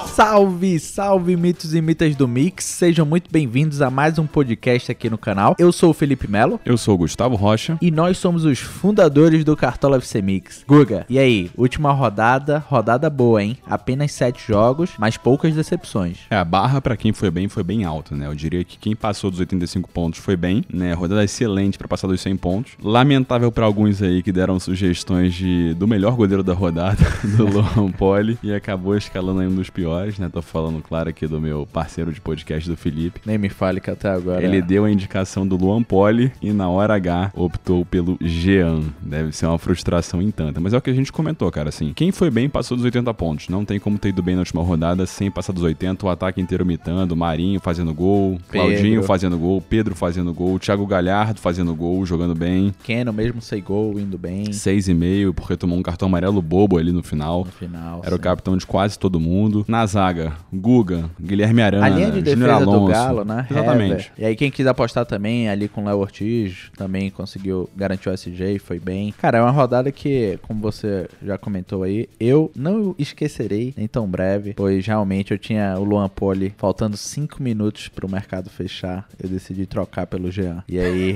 Salve, salve mitos e mitas do Mix, sejam muito bem-vindos a mais um podcast aqui no canal. Eu sou o Felipe Melo. Eu sou o Gustavo Rocha. E nós somos os fundadores do Cartola FC Mix. Guga, e aí? Última rodada boa, hein? Apenas 7 jogos, mas poucas decepções. A barra pra quem foi bem alta, né? Eu diria que quem passou dos 85 pontos foi bem, né? Rodada excelente pra passar dos 100 pontos. Lamentável pra alguns aí que deram sugestões do melhor goleiro da rodada, do Luan Poli, e acabou escalando aí um dos piores, né? Tô falando, claro, aqui do meu parceiro de podcast, do Felipe. Nem me fale que até agora... Ele deu a indicação do Luan Poli e na hora H optou pelo Jean. Deve ser uma frustração em tanta. Mas é o que a gente comentou, cara, assim. Quem foi bem passou dos 80 pontos. Não tem como ter ido bem na última rodada sem passar dos 80. O ataque inteiro mitando, Marinho fazendo gol, Claudinho fazendo gol, Pedro fazendo gol, Thiago Galhardo fazendo gol, jogando bem. Keno mesmo sem gol, indo bem. 6,5, porque tomou um cartão amarelo bobo ali no final. Era sim. O capitão de quase todo mundo. Na zaga, Guga, Guilherme Arana, a linha de defesa Júnior Alonso. Do Galo, né? Exatamente. Hever. E aí quem quis apostar também, ali com o Léo Ortiz, também conseguiu garantir o SG, foi bem. Cara, é uma rodada que, como você já comentou aí, eu não esquecerei nem tão breve, pois realmente eu tinha o Luan Poli faltando 5 minutos pro mercado fechar, eu decidi trocar pelo Jean. E aí,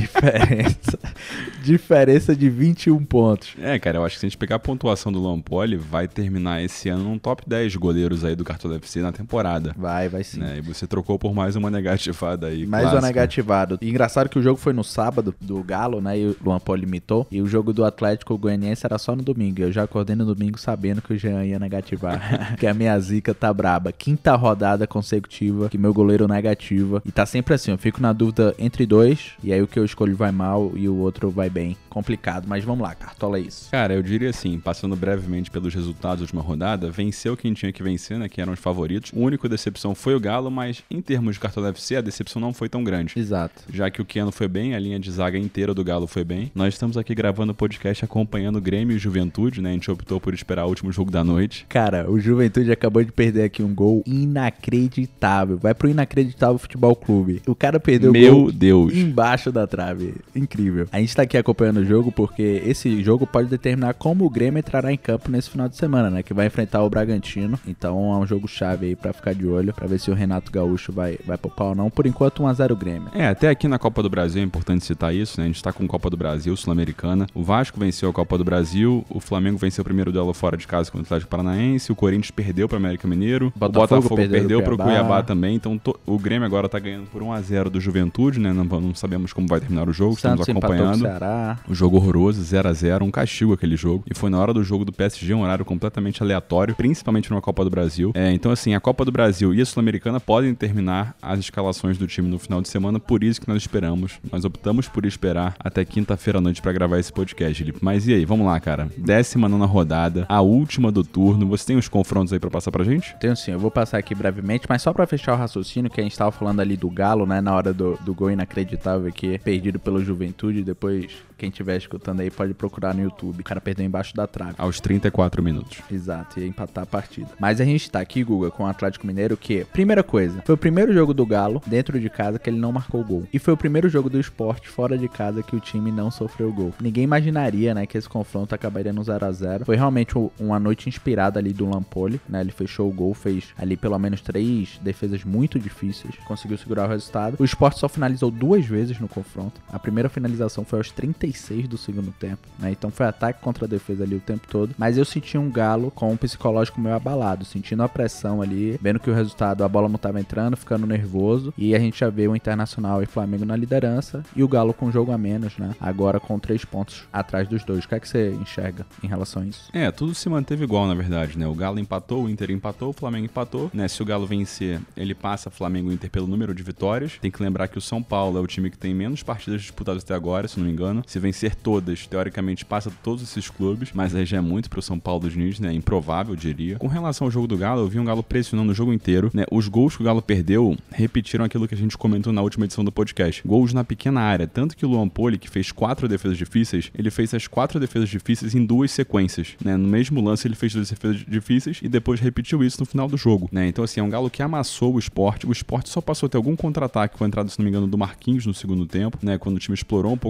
diferença de 21 pontos. Cara, eu acho que se a gente pegar a pontuação do Luan Poli, vai terminar esse ano num top 10 goleiros aí do Cartola FC na temporada. Vai sim. Né? E você trocou por mais uma negativada aí. Mais clássica. uma negativada. E engraçado que o jogo foi no sábado do Galo, né? E o Luan Poli imitou. E o jogo do Atlético Goianiense era só no domingo. Eu já acordei no domingo sabendo que o Jean ia negativar. Que a minha zica tá braba. 5ª rodada consecutiva que meu goleiro negativa. E tá sempre assim, eu fico na dúvida entre dois. E aí o que eu escolho vai mal e o outro vai bem. Complicado, mas vamos lá, Cartola, é isso. Cara, eu diria assim, passando brevemente pelos resultados da última rodada, venceu quem tinha que vencer, né? Que eram os favoritos. O único decepção foi o Galo, mas em termos de Cartola FC, a decepção não foi tão grande. Exato. Já que o Keno foi bem, a linha de zaga inteira do Galo foi bem. Nós estamos aqui gravando o podcast acompanhando o Grêmio e Juventude, né? A gente optou por esperar o último jogo da noite. Cara, o Juventude acabou de perder aqui um gol inacreditável. Vai pro Inacreditável Futebol Clube. O cara perdeu o gol. Meu Deus. Embaixo da trave. Incrível. A gente tá aqui acompanhando o jogo porque esse jogo pode determinar como o Grêmio entrará em campo nesse final de semana, né? Que vai enfrentar o Bragantino. Então é um jogo chave aí pra ficar de olho, pra ver se o Renato Gaúcho vai poupar ou não. Por enquanto 1-0 Grêmio. Até aqui na Copa do Brasil é importante citar isso, né? A gente tá com Copa do Brasil, Sul-Americana. O Vasco venceu a Copa do Brasil, o Flamengo venceu o primeiro duelo fora de casa contra o Atlético Paranaense, o Corinthians perdeu pro América Mineiro, o Botafogo perdeu pro Cuiabá também. Então o Grêmio agora tá ganhando por 1-0 do Juventude, né? Não sabemos como vai terminar o jogo, Santos estamos acompanhando. O jogo horroroso, 0-0, um castigo aquele jogo. E foi na hora do jogo do PSG, um horário completamente aleatório, principalmente numa Copa do Brasil. Então assim, a Copa do Brasil e a Sul-Americana podem terminar as escalações do time no final de semana, por isso que nós esperamos. Nós optamos por esperar até quinta-feira à noite pra gravar esse podcast, Felipe. Mas e aí, vamos lá, cara. 19ª rodada, a última do turno. Você tem os confrontos aí pra passar pra gente? Tenho sim, eu vou passar aqui brevemente, mas só pra fechar o raciocínio que a gente tava falando ali do Galo, né, na hora do gol inacreditável aqui, perdido pelo Juventude. Depois, quem estiver escutando aí pode procurar no YouTube. O cara perdeu embaixo da trave. Aos 34 minutos. Exato, ia empatar a partida. Mas a gente tá aqui, Guga, com o Atlético Mineiro, que, primeira coisa, foi o primeiro jogo do Galo dentro de casa que ele não marcou gol. E foi o primeiro jogo do Sport fora de casa que o time não sofreu gol. Ninguém imaginaria, né, que esse confronto acabaria no 0-0. Foi realmente uma noite inspirada ali do Luan Poli, né? Ele fechou o gol, fez ali pelo menos 3 defesas muito difíceis, conseguiu segurar o resultado. O Sport só finalizou 2 vezes no confronto. A primeira finalização foi aos 36 do segundo tempo, né? Então foi ataque contra a defesa ali o tempo todo. Mas eu senti um Galo com um psicológico meio abalado, sentindo a pressão ali, vendo que o resultado, a bola não tava entrando, ficando nervoso. E a gente já vê o Internacional e Flamengo na liderança e o Galo com um jogo a menos, né? Agora com 3 pontos atrás dos dois. O que é que você enxerga em relação a isso? Tudo se manteve igual, na verdade, né? O Galo empatou, o Inter empatou, o Flamengo empatou, né? Se o Galo vencer, ele passa Flamengo e Inter pelo número de vitórias. Tem que lembrar que o São Paulo é o time que tem menos partidas disputadas até agora, se não me engano. Se vencer todas, teoricamente passa todos esses clubes, mas aí já é muito pro São Paulo dos Diniz, né? Improvável, eu diria. Com relação ao jogo do Galo, eu vi um Galo pressionando o jogo inteiro, né? Os gols que o Galo perdeu repetiram aquilo que a gente comentou na última edição do podcast. Gols na pequena área, tanto que o Luan Poli, que fez 4 defesas difíceis, ele fez as 4 defesas difíceis em 2 sequências, né? No mesmo lance ele fez 2 defesas difíceis e depois repetiu isso no final do jogo, né? Então assim, é um Galo que amassou o Sport. O Sport só passou a ter algum contra-ataque com a entrada, se não me engano, do Marquinhos no segundo tempo, né? Quando o time explorou um pouco mais o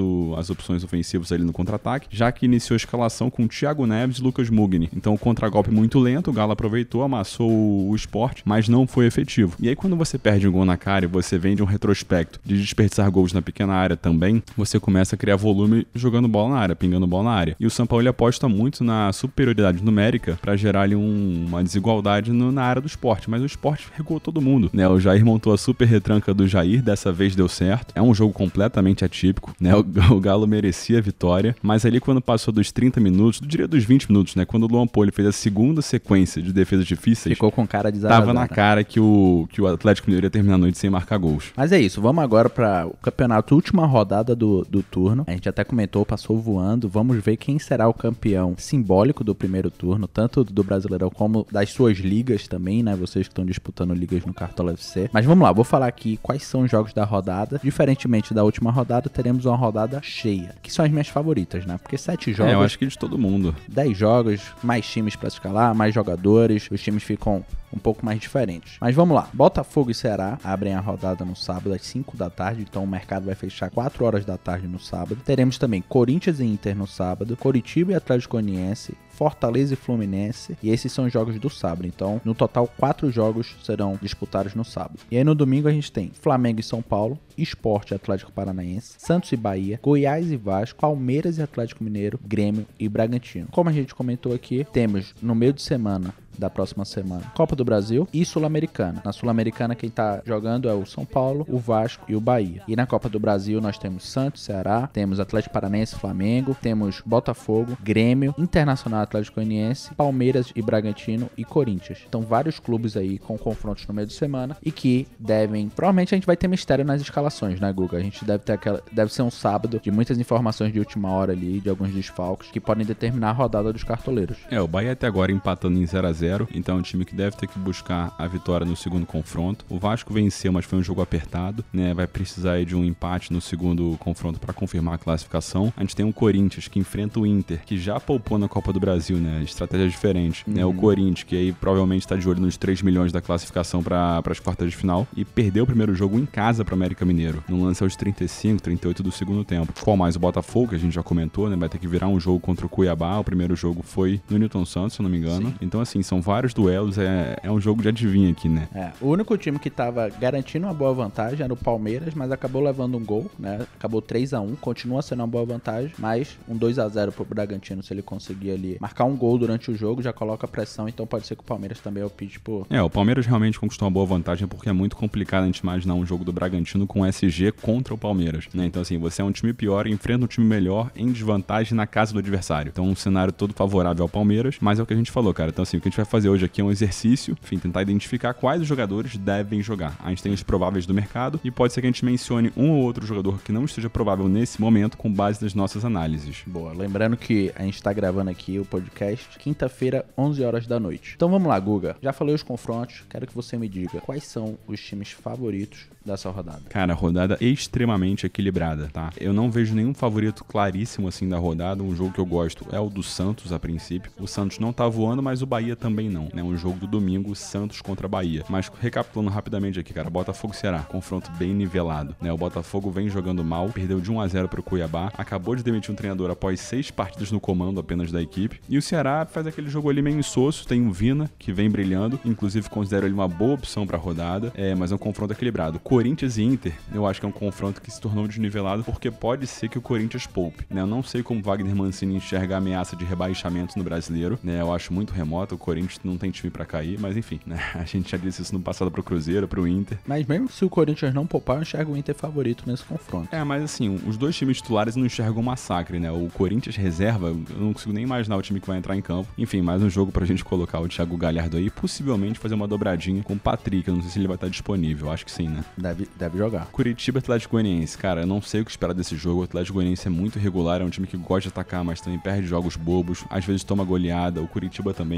tendo as opções ofensivas ali no contra-ataque, já que iniciou a escalação com Thiago Neves e Lucas Mugni. Então o contra-golpe muito lento, o Galo aproveitou, amassou o Sport, mas não foi efetivo. E aí quando você perde um gol na cara e você vem de um retrospecto de desperdiçar gols na pequena área também, você começa a criar volume jogando bola na área, pingando bola na área. E o São Paulo ele aposta muito na superioridade numérica para gerar ali uma desigualdade na área do Sport, mas o Sport recuou todo mundo, né? O Jair montou a super retranca do Jair, dessa vez deu certo. É um jogo completamente atípico, né? O Galo merecia a vitória, mas ali quando passou dos 30 minutos, eu diria dos 20 minutos, né? Quando o Luan Poli fez a segunda sequência de defesas difíceis, ficou com cara de 0 a 0. Tava na cara que o Atlético Mineiro ia terminar a noite sem marcar gols. Mas é isso, vamos agora para o campeonato, última rodada do turno. A gente até comentou, passou voando. Vamos ver quem será o campeão simbólico do primeiro turno, tanto do Brasileirão como das suas ligas também, né? Vocês que estão disputando ligas no Cartola FC. Mas vamos lá, vou falar aqui quais são os jogos da rodada. Diferentemente da última rodada, teremos uma rodada cheia, que são as minhas favoritas, né? Porque 7 jogos... eu acho que de todo mundo. 10 jogos, mais times para escalar, mais jogadores, os times ficam um pouco mais diferentes. Mas vamos lá, Botafogo e Ceará abrem a rodada no sábado às 5 da tarde, então o mercado vai fechar 4 horas da tarde no sábado. Teremos também Corinthians e Inter no sábado, Coritiba e Atlético Goianiense, Fortaleza e Fluminense, e esses são os jogos do sábado. Então, no total, 4 jogos serão disputados no sábado. E aí no domingo a gente tem Flamengo e São Paulo, Sport e Atlético Paranaense, Santos e Bahia, Goiás e Vasco, Palmeiras e Atlético Mineiro, Grêmio e Bragantino. Como a gente comentou aqui, temos no meio de semana da próxima semana, Copa do Brasil e Sul-Americana. Na Sul-Americana quem tá jogando é o São Paulo, o Vasco e o Bahia. E na Copa do Brasil nós temos Santos, Ceará, temos Atlético Paranaense, Flamengo, temos Botafogo, Grêmio, Internacional Atlético Goianiense, Palmeiras e Bragantino e Corinthians. Então vários clubes aí com confrontos no meio de semana e que devem... Provavelmente a gente vai ter mistério nas escalações, né, Guga? A gente deve ser um sábado de muitas informações de última hora ali, de alguns desfalques que podem determinar a rodada dos cartoleiros. O Bahia até agora empatando em 0 a 0. Então é um time que deve ter que buscar a vitória no segundo confronto. O Vasco venceu, mas foi um jogo apertado, né? Vai precisar aí de um empate no segundo confronto para confirmar a classificação. A gente tem o Corinthians que enfrenta o Inter, que já poupou na Copa do Brasil, né? Estratégia diferente, né? O Corinthians, que aí provavelmente está de olho nos 3 milhões da classificação para as quartas de final, e perdeu o primeiro jogo em casa para o América Mineiro, no lance aos 35, 38 do segundo tempo. Qual mais? O Botafogo, que a gente já comentou, né? Vai ter que virar um jogo contra o Cuiabá. O primeiro jogo foi no Newton Santos, se eu não me engano. Sim. Então, assim, são vários duelos, é um jogo de adivinha aqui, né? O único time que tava garantindo uma boa vantagem era o Palmeiras, mas acabou levando um gol, né? Acabou 3-1, continua sendo uma boa vantagem, mas um 2-0 pro Bragantino, se ele conseguir ali marcar um gol durante o jogo, já coloca pressão, então pode ser que o Palmeiras também opte por... O Palmeiras realmente conquistou uma boa vantagem, porque é muito complicado a gente imaginar um jogo do Bragantino com SG contra o Palmeiras, né? Então, assim, você é um time pior, enfrenta um time melhor em desvantagem na casa do adversário. Então, um cenário todo favorável ao Palmeiras, mas é o que a gente falou, cara. Então, assim, o que a gente vai fazer hoje aqui é um exercício, enfim, tentar identificar quais os jogadores devem jogar. A gente tem os prováveis do mercado e pode ser que a gente mencione um ou outro jogador que não esteja provável nesse momento com base nas nossas análises. Boa, lembrando que a gente tá gravando aqui o podcast quinta-feira, 11 horas da noite. Então vamos lá, Guga. Já falei os confrontos, quero que você me diga quais são os times favoritos dessa rodada. Cara, rodada extremamente equilibrada, tá? Eu não vejo nenhum favorito claríssimo assim da rodada. Um jogo que eu gosto é o do Santos, a princípio. O Santos não tá voando, mas o Bahia também não, né? Um jogo do domingo, Santos contra Bahia. Mas recapitulando rapidamente aqui, cara, Botafogo e Ceará, confronto bem nivelado, né? O Botafogo vem jogando mal, perdeu de 1-0 pro Cuiabá, acabou de demitir um treinador após 6 partidas no comando apenas da equipe. E o Ceará faz aquele jogo ali meio insosso, tem o Vina, que vem brilhando, inclusive considero ele uma boa opção pra rodada, mas é um confronto equilibrado. Corinthians e Inter, eu acho que é um confronto que se tornou desnivelado porque pode ser que o Corinthians poupe, né? Eu não sei como Wagner Mancini enxerga a ameaça de rebaixamento no Brasileiro, né? Eu acho muito remoto, o Corinthians não tem time pra cair, mas enfim, né? A gente já disse isso no passado pro Cruzeiro, pro Inter. Mas mesmo se o Corinthians não poupar, eu enxergo o Inter favorito nesse confronto. Mas assim, os dois times titulares não enxergam um massacre, né? O Corinthians reserva, eu não consigo nem imaginar o time que vai entrar em campo. Enfim, mais um jogo pra gente colocar o Thiago Galhardo aí, possivelmente fazer uma dobradinha com o Patrick, eu não sei se ele vai estar disponível, acho que sim, né? Deve jogar. Curitiba, Atlético Goianiense, cara, eu não sei o que esperar desse jogo. O Atlético Goianiense é muito irregular, é um time que gosta de atacar, mas também perde jogos bobos, às vezes toma goleada. O Curitiba também, quando você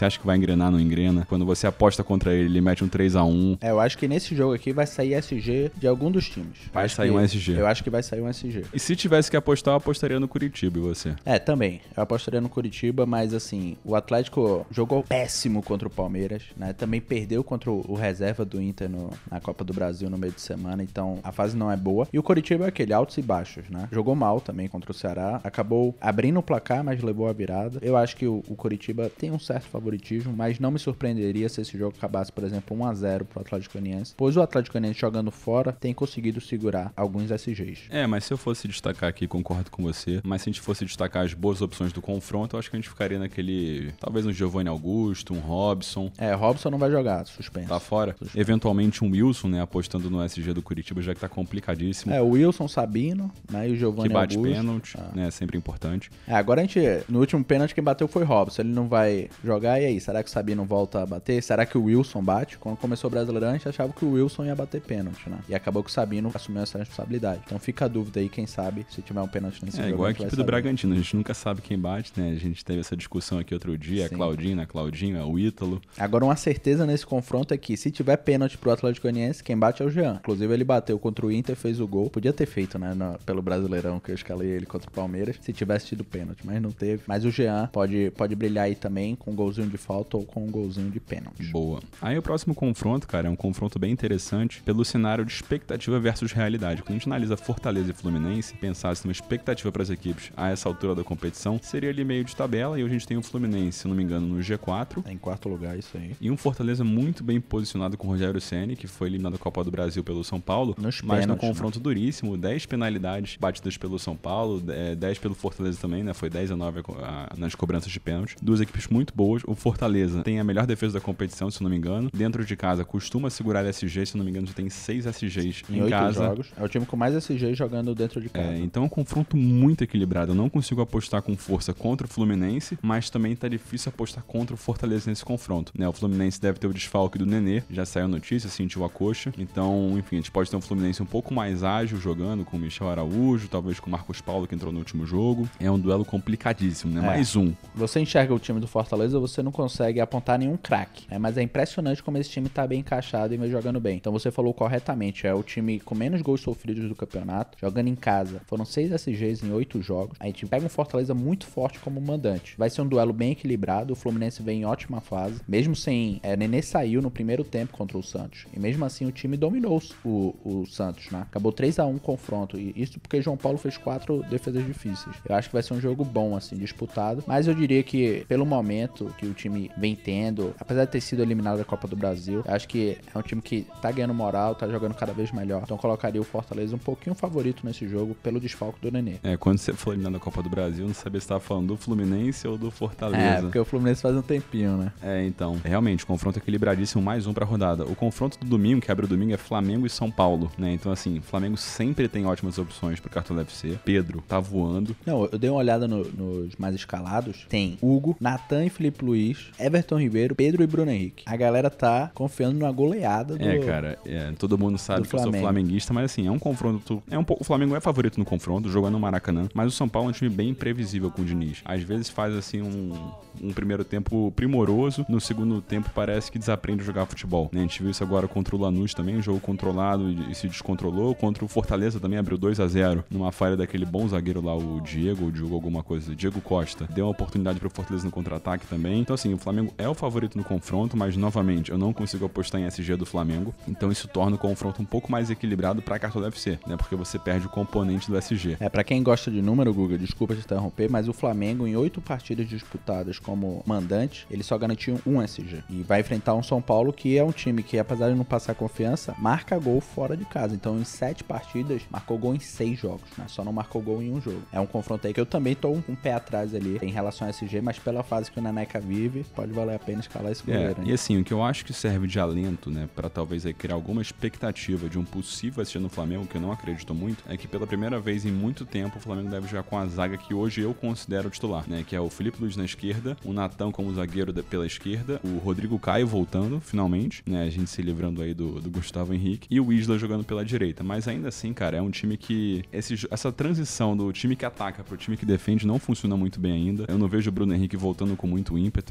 acha que vai engrenar, não engrena. Quando você aposta contra ele, ele mete um 3-1. Eu acho que nesse jogo aqui vai sair SG de algum dos times. Vai sair um SG. Eu acho que vai sair um SG. E se tivesse que apostar, eu apostaria no Curitiba, e você? Também. Eu apostaria no Curitiba, mas assim, o Atlético jogou péssimo contra o Palmeiras, né? Também perdeu contra o reserva do Inter na Copa do Brasil no meio de semana, então a fase não é boa. E o Curitiba é aquele, altos e baixos, né? Jogou mal também contra o Ceará, acabou abrindo o placar, mas levou a virada. Eu acho que o Curitiba tem um certo favoritismo, mas não me surpreenderia se esse jogo acabasse, por exemplo, 1-0 pro Atlético Goianiense, pois o Atlético Goianiense jogando fora tem conseguido segurar alguns SGs. Mas se eu fosse destacar aqui, concordo com você, mas se a gente fosse destacar as boas opções do confronto, eu acho que a gente ficaria naquele, talvez um Giovanni Augusto, um Robson. Robson não vai jogar, suspenso. Tá fora. Suspenso. Eventualmente um Wilson, né, apostando no SG do Curitiba, já que tá complicadíssimo. O Wilson Sabino, né, e o Giovanni Augusto. Que bate pênalti, né, sempre importante. Agora a gente, no último pênalti quem bateu foi Robson, ele não vai jogar, e aí, será que o Sabino volta a bater? Será que o Wilson bate? Quando começou o Brasileirão, a gente achava que o Wilson ia bater pênalti, né, e acabou que o Sabino assumiu essa responsabilidade. Então fica a dúvida aí, quem sabe, se tiver um pênalti nesse jogo. Igual a equipe do Bragantino, a gente nunca sabe quem bate, né, a gente teve essa discussão aqui outro dia, a Claudinho, o Ítalo. Agora uma certeza nesse confronto é que se tiver pênalti pro Atlético Goianiense, quem bate é o Jean. Inclusive ele bateu contra o Inter, fez o gol. Podia ter feito, né, pelo Brasileirão, que eu escalei ele contra o Palmeiras, se tivesse tido pênalti, mas não teve. Mas o Jean pode brilhar aí também com um golzinho de falta ou com um golzinho de pênalti. Boa. Aí o próximo confronto, cara, é um confronto bem interessante pelo cenário de expectativa versus realidade. Quando a gente analisa Fortaleza e Fluminense, pensasse numa expectativa para as equipes a essa altura da competição, seria ali meio de tabela, e hoje a gente tem o Fluminense, se não me engano, no G4. Em quarto lugar, isso aí. E um Fortaleza muito bem posicionado com o Rogério Ceni, que foi eliminado da Copa do Brasil pelo São Paulo, mas no confronto duríssimo, 10 penalidades batidas pelo São Paulo, 10 pelo Fortaleza também, né? Foi 10-9 nas cobranças de pênalti. Duas equipes muito boas. O Fortaleza tem a melhor defesa da competição, se não me engano. Dentro de casa, costuma segurar SG, se não me engano, já tem 6 SGs em 8 casa. Jogos. É o time com mais SG jogando dentro de casa. Então é um confronto muito equilibrado. Eu não consigo apostar com força contra o Fluminense, mas também tá difícil apostar contra o Fortaleza nesse confronto, né? O Fluminense deve ter o desfalque do Nenê, já saiu notícia, sentiu a coxa. Então, enfim, a gente pode ter um Fluminense um pouco mais ágil jogando com o Michel Araújo, talvez com o Marcos Paulo, que entrou no último jogo. É um duelo complicadíssimo, né? Mais um. Você enxerga o time do Fortaleza, você não consegue apontar nenhum craque, né? Mas é impressionante como esse time tá bem encaixado e vem jogando bem. Então você falou corretamente, é o time com menos gols sofridos do campeonato, jogando em casa. Foram 6 SGs em 8 jogos. A gente pega um Fortaleza muito forte como mandante. Vai ser um duelo bem equilibrado, o Fluminense vem em ótima fase, mesmo sem... Nenê saiu no primeiro tempo contra o Santos, e mesmo assim o time dominou o Santos, né? Acabou 3-1 o confronto, e isso porque João Paulo fez 4 defesas difíceis. Eu acho que vai ser um jogo bom, assim, disputado, mas eu diria que pelo momento que o time vem tendo, apesar de ter sido eliminado da Copa do Brasil, eu acho que é um time que tá ganhando moral, tá jogando cada vez melhor, então colocaria o Fortaleza um pouquinho favorito nesse jogo pelo desfalque do Nenê. Quando você for eliminado da Copa do Brasil, eu não sabia se tava falando do Fluminense ou do Fortaleza. Porque o Fluminense faz um tempinho, né? Então, realmente, confronto equilibradíssimo, mais um pra rodada. O confronto do domingo, que abre o domingo, é Flamengo e São Paulo, né? Então, assim, Flamengo sempre tem ótimas opções pro Cartola FC. Pedro tá voando. Não, eu dei uma olhada nos mais escalados. Tem Hugo, Natan e Felipe Luiz, Everton Ribeiro, Pedro e Bruno Henrique. A galera tá confiando numa goleada do... cara, todo mundo sabe que eu sou flamenguista, mas assim, é um confronto... O Flamengo é favorito no confronto, jogando no Maracanã, mas o São Paulo é um time bem imprevisível com o Diniz. Às vezes faz, assim, um primeiro tempo primoroso, no segundo tempo parece que desaprende a jogar futebol, né? A gente viu isso agora contra o Lanús também, um jogo controlado e se descontrolou. Contra o Fortaleza também abriu 2-0 numa falha daquele bom zagueiro lá, o Diego alguma coisa, Diego Costa. Deu uma oportunidade pro Fortaleza no contra-ataque também. Então assim, o Flamengo é o favorito no confronto, mas novamente, eu não consigo apostar em SG do Flamengo. Então isso torna o confronto um pouco mais equilibrado pra Cartola FC, né? Porque você perde o componente do SG. Pra quem gosta de número, Guga, desculpa te interromper, mas o Flamengo em 8 partidas disputadas como mandante, ele só garantiu um SG. E vai enfrentar um São Paulo que é um time que, apesar de não passar confiança, marca gol fora de casa. Então, em 7 partidas, marcou gol em 6 jogos, né? Só não marcou gol em um jogo. É um confronto aí que eu também tô um pé atrás ali em relação a SG, mas pela fase que o Neneca vive, pode valer a pena escalar esse goleiro. E assim, o que eu acho que serve de alento, né, pra talvez aí criar alguma expectativa de um possível SG no Flamengo, que eu não acredito muito, é que pela primeira vez em muito tempo o Flamengo deve jogar com a zaga que hoje eu considero titular, né, que é o Felipe Luiz na esquerda, o Natan como zagueiro pela esquerda, o Rodrigo Caio voltando, finalmente, né, a gente se livrando aí do Gustavo Henrique, e o Isla jogando pela direita. Mas ainda assim, cara, é um time que essa transição do time que ataca pro time que defende não funciona muito bem ainda. Eu não vejo o Bruno Henrique voltando com muito ímpeto,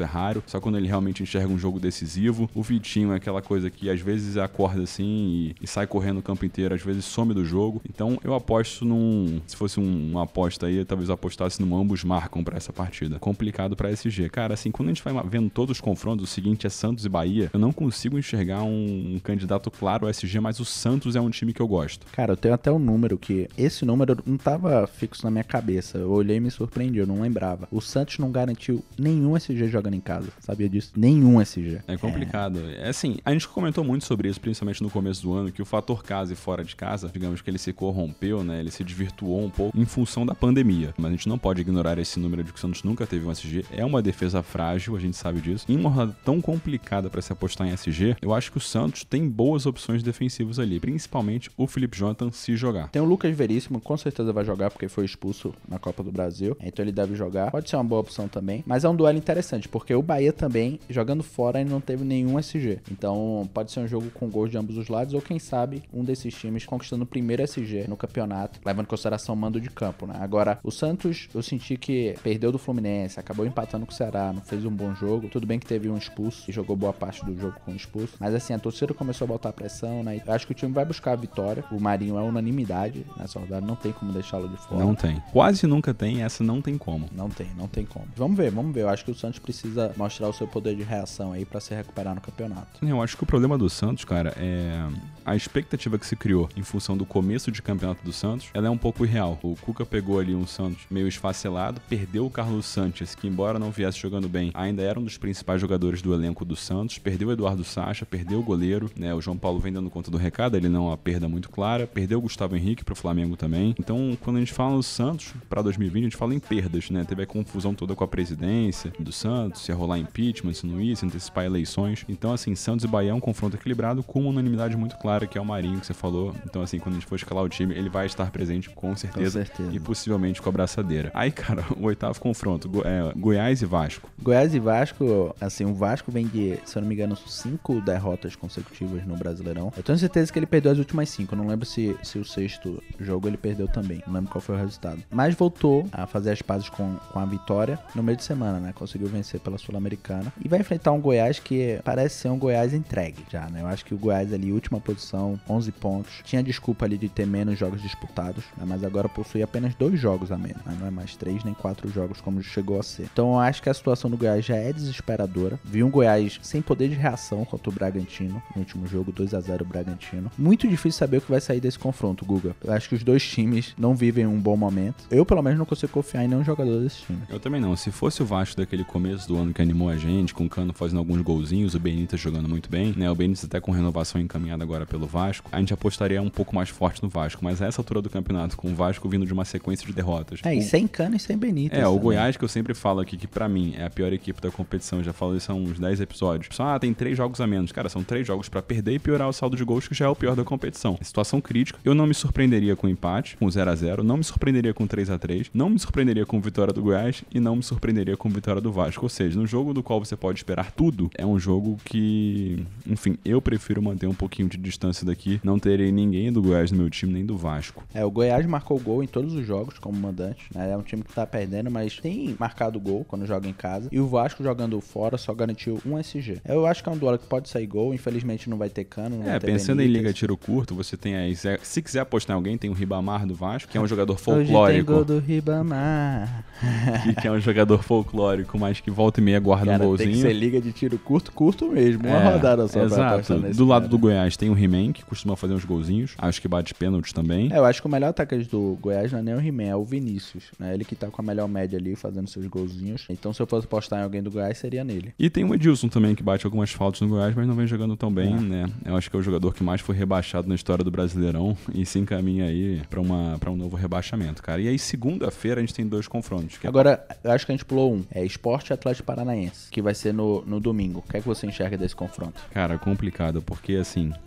é raro, só quando ele realmente enxerga um jogo decisivo. O Vitinho é aquela coisa que às vezes acorda assim e sai correndo o campo inteiro, às vezes some do jogo. Então eu aposto se fosse uma aposta aí, talvez eu apostasse no ambos marcam pra essa partida. Complicado pra SG. Cara, assim, quando a gente vai vendo todos os confrontos, o seguinte é Santos e Bahia, eu não consigo enxergar um candidato claro ao SG, mas o Santos é um time que eu gosto. Cara, eu tenho até um número que... Esse número não tava fixo na minha cabeça. Eu olhei e me surpreendi, eu não lembrava. O Santos não garantiu nenhum SG jogando em casa. Sabia disso? Nenhum SG. É complicado. É assim, a gente comentou muito sobre isso, principalmente no começo do ano, que o fator casa e fora de casa, digamos que ele se corrompeu, né? Ele se desvirtuou um pouco em função da pandemia. Mas a gente não pode ignorar esse número de que o Santos nunca teve um SG. É uma defesa frágil, a gente sabe disso. Em uma rodada tão complicada pra se apostar em SG, eu acho que o Santos tem boas opções defensivas ali, principalmente o Felipe Jonathan se jogar. Tem o Lucas Veríssimo, com certeza vai jogar porque foi expulso na Copa do Brasil, então ele deve jogar. Pode ser uma boa opção também, mas é um duelo interessante, porque o Bahia também, jogando fora, ainda não teve nenhum SG. Então pode ser um jogo com gols de ambos os lados, ou quem sabe um desses times conquistando o primeiro SG no campeonato, levando em consideração o mando de campo, né? Agora, o Santos, eu senti que perdeu do Fluminense, acabou empatando com o Ceará, não fez um bom jogo. Tudo bem que teve um expulso e jogou boa parte do jogo com o expulso, mas assim, a torcida começou a botar pressão, né? Eu acho que o time vai buscar a vitória. O Marinho é unanimidade nessa rodada, não tem como deixá-lo de fora. Não tem. Quase nunca tem, essa não tem como. Não tem como. Vamos ver. Eu acho que o Santos precisa mostrar o seu poder de reação aí pra se recuperar no campeonato. Eu acho que o problema do Santos, cara, é a expectativa que se criou em função do começo de campeonato do Santos, ela é um pouco irreal. O Cuca pegou ali um Santos meio esfacelado, perdeu o Carlos Sanches, que embora não viesse jogando bem, ainda era um dos principais jogadores do elenco do Santos, perdeu o Eduardo Sacha, perdeu o goleiro, né? O João Paulo vem dando conta do recado, ele não é uma perda muito clara, perdeu o Gustavo Henrique pro Flamengo também. Então, quando a gente fala no Santos, pra 2020, a gente fala em perdas, né? Teve a confusão toda com a presidência do Santos, se ia rolar impeachment, se não ia, se antecipar eleições. Então, assim, Santos e Bahia é um confronto equilibrado com uma unanimidade muito clara, que é o Marinho, que você falou. Então, assim, quando a gente for escalar o time, ele vai estar presente com certeza. E possivelmente com a braçadeira. Aí, cara, o oitavo confronto, Goiás e Vasco. Goiás e Vasco, assim, o Vasco vem de, se eu não me engano, 5 derrotas consecutivas no Brasileirão. Eu tenho certeza que ele perdeu as últimas 5. Eu não lembro se o sexto jogo ele perdeu também. Não lembro qual foi o resultado. Mas voltou a fazer as pazes com a vitória no meio de semana, né? Conseguiu vencer pela Sul-Americana. E vai enfrentar um Goiás que parece ser um Goiás entregue já, né? Eu acho que o Goiás ali, última posição, 11 pontos. Tinha desculpa ali de ter menos jogos disputados, né? Mas agora possui apenas 2 jogos a menos, né? Não é mais 3 nem 4 jogos como chegou a ser. Então eu acho que a situação do Goiás já é desesperadora. Vi um Goiás sem poder de reação contra o Bragantino no último jogo, 2-0 o Bragantino. Muito difícil saber o que vai sair desse confronto, Guga. Eu acho que os dois times não vivem um bom momento. Eu, pelo menos, não consigo confiar em nenhum jogador desse time. Eu também não. Se fosse o Vasco daquele começo do ano que animou a gente, com o Cano fazendo alguns golzinhos, o Benítez jogando muito bem, né? O Benítez até com renovação encaminhada agora pelo Vasco, a gente apostaria um pouco mais forte no Vasco. Mas a essa altura do campeonato, com o Vasco vindo de uma sequência de derrotas. E sem Cano e sem Benítez. O Goiás, que eu sempre falo aqui, que pra mim é a pior equipe da competição, já falo isso há uns 10 episódios. Só, tem 3 jogos a menos. Cara, são 3 jogos pra perder e piorar o saldo de gols, que já é o pior da competição. Situação crítica. Eu não me surpreenderia com empate, com 0-0, não me surpreenderia com 3-3, não me surpreenderia com vitória do Goiás e não me surpreenderia com vitória do Vasco. Ou seja, no jogo do qual você pode esperar tudo, é um jogo que, enfim, eu prefiro manter um pouquinho de distância daqui. Não terei ninguém do Goiás no meu time, nem do Vasco. O Goiás marcou gol em todos os jogos como mandante, né? É um time que tá perdendo, mas tem marcado gol quando joga em casa. E o Vasco jogando fora só garantiu um SG. Eu acho que é um duelo que pode sair gol, infelizmente não vai ter Cano, não vai ter pensando Benítez. em liga tiro curto, você tem aí, se quiser apostar em alguém, tem o Ribamar do Vasco, que é um jogador folclórico. Hoje tem gol do Ribamar. que é um jogador folclórico, mas que volta e meia guarda um golzinho. Tem que ser liga de tiro curto mesmo, uma rodada só. Exato. Do lado do Goiás tem o He-Man, que costuma fazer uns golzinhos, acho que bate pênaltis também. Eu acho que o melhor atacante do Goiás não é nem o He-Man, é o Vinícius, né? Ele que tá com a melhor média ali, fazendo seus golzinhos. Então se eu fosse apostar em alguém do Goiás, seria nele. E tem o Edilson também, que bate algumas faltas no Goiás, mas não vem jogando tão bem, né? Eu acho que é o jogador que mais foi rebaixado na história do Brasileirão e se encaminha aí pra um novo rebaixamento, cara. E aí, segunda-feira, a gente tem 2 confrontos. Agora, eu acho que a gente pulou um. É Sport e Atlético Paranaense, que vai ser no domingo. O que é que você enxerga desse confronto? Cara, complicado, porque assim,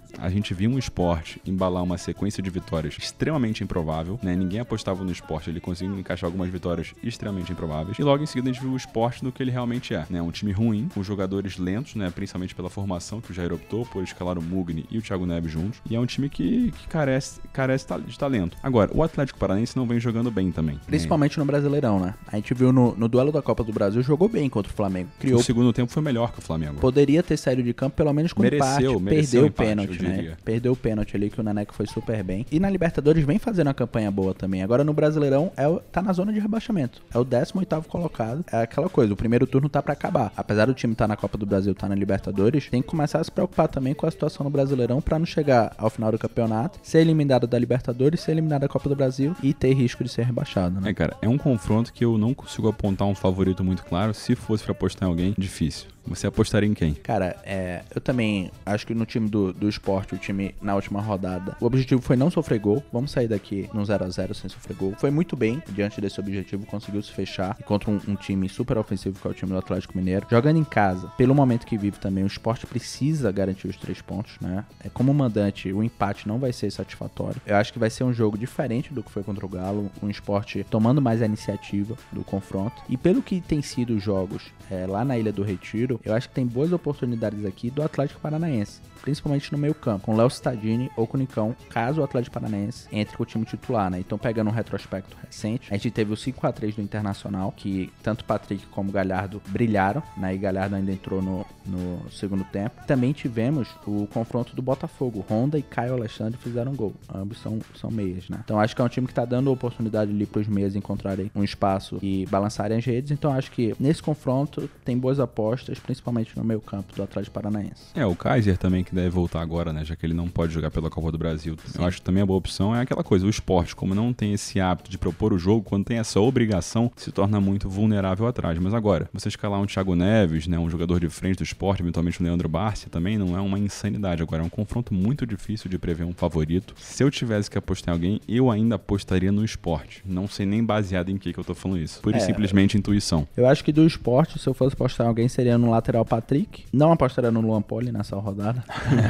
a gente viu um Sport embalar uma sequência de vitórias extremamente improvável, né? Ninguém apostava no Sport, ele conseguiu encaixar algumas vitórias extremamente improváveis. E logo em seguida a gente viu o Sport no que ele realmente é, né? Um time ruim, com jogadores lentos, né? Principalmente pela formação que o Jair optou por escalar o Mugni e o Thiago Neves juntos. E é um time que carece de talento. Agora, o Atlético Paranaense não vem jogando bem também. Principalmente no Brasileirão, né? A gente viu no duelo da Copa do Brasil, jogou bem contra o Flamengo. O segundo tempo foi melhor que o Flamengo. Poderia ter saído de campo pelo menos com empate. Perdeu o pênalti, né? Diria. Perdeu o pênalti ali que o Neneca foi super bem. E na Libertadores vem fazendo uma campanha boa também. Agora no Brasileirão tá na zona de rebaixamento. É o 18º colocado. É aquela coisa, o primeiro turno tá pra acabar. Apesar do time tá na Copa do Brasil, tá na Libertadores, tem que começar a se preocupar também com a situação no Brasileirão pra não chegar ao final do campeonato, ser eliminado da Libertadores, ser eliminado da Copa do Brasil e ter risco de ser rebaixado, né? Cara, é um confronto que eu não consigo apontar um favorito muito claro. Se fosse pra apostar em alguém, difícil. Você apostaria em quem? Cara, eu também acho que no time do Sport, o time na última rodada, o objetivo foi não sofrer gol. Vamos sair daqui num 0x0 sem sofrer gol. Foi muito bem diante desse objetivo, conseguiu se fechar. E contra um time super ofensivo, que é o time do Atlético Mineiro. Jogando em casa, pelo momento que vive também, o Sport precisa garantir os 3 pontos, né? Como mandante, o empate não vai ser satisfatório. Eu acho que vai ser um jogo diferente do que foi contra o Galo. Um Sport tomando mais a iniciativa do confronto. E pelo que tem sido os jogos lá na Ilha do Retiro, eu acho que tem boas oportunidades aqui do Atlético Paranaense, principalmente no meio campo, com Léo Cittadini ou com o Nicão, caso o Atlético Paranaense entre com o time titular, né? Então, pegando um retrospecto recente, a gente teve o 5x3 do Internacional, que tanto Patrick como Galhardo brilharam, né? E Galhardo ainda entrou no segundo tempo. Também tivemos o confronto do Botafogo, Honda e Caio Alexandre fizeram gol, ambos são meias, né? Então, acho que é um time que tá dando oportunidade ali pros meias encontrarem um espaço e balançarem as redes. Então, acho que nesse confronto tem boas apostas, principalmente no meio campo do Atlético Paranaense. O Kaiser também, que deve voltar agora, né? Já que ele não pode jogar pela Copa do Brasil. Sim. Eu acho que também a boa opção é aquela coisa, o Sport, como não tem esse hábito de propor o jogo, quando tem essa obrigação, se torna muito vulnerável atrás. Mas agora, você escalar um Thiago Neves, né? Um jogador de frente do Sport, eventualmente o Leandro Barcia, também não é uma insanidade. Agora, é um confronto muito difícil de prever um favorito. Se eu tivesse que apostar em alguém, eu ainda apostaria no Sport. Não sei nem baseado em que eu tô falando isso. Pura e simplesmente intuição. Eu acho que do Sport, se eu fosse apostar em alguém, seria no lateral Patrick. Não apostaria no Luan Poli nessa rodada.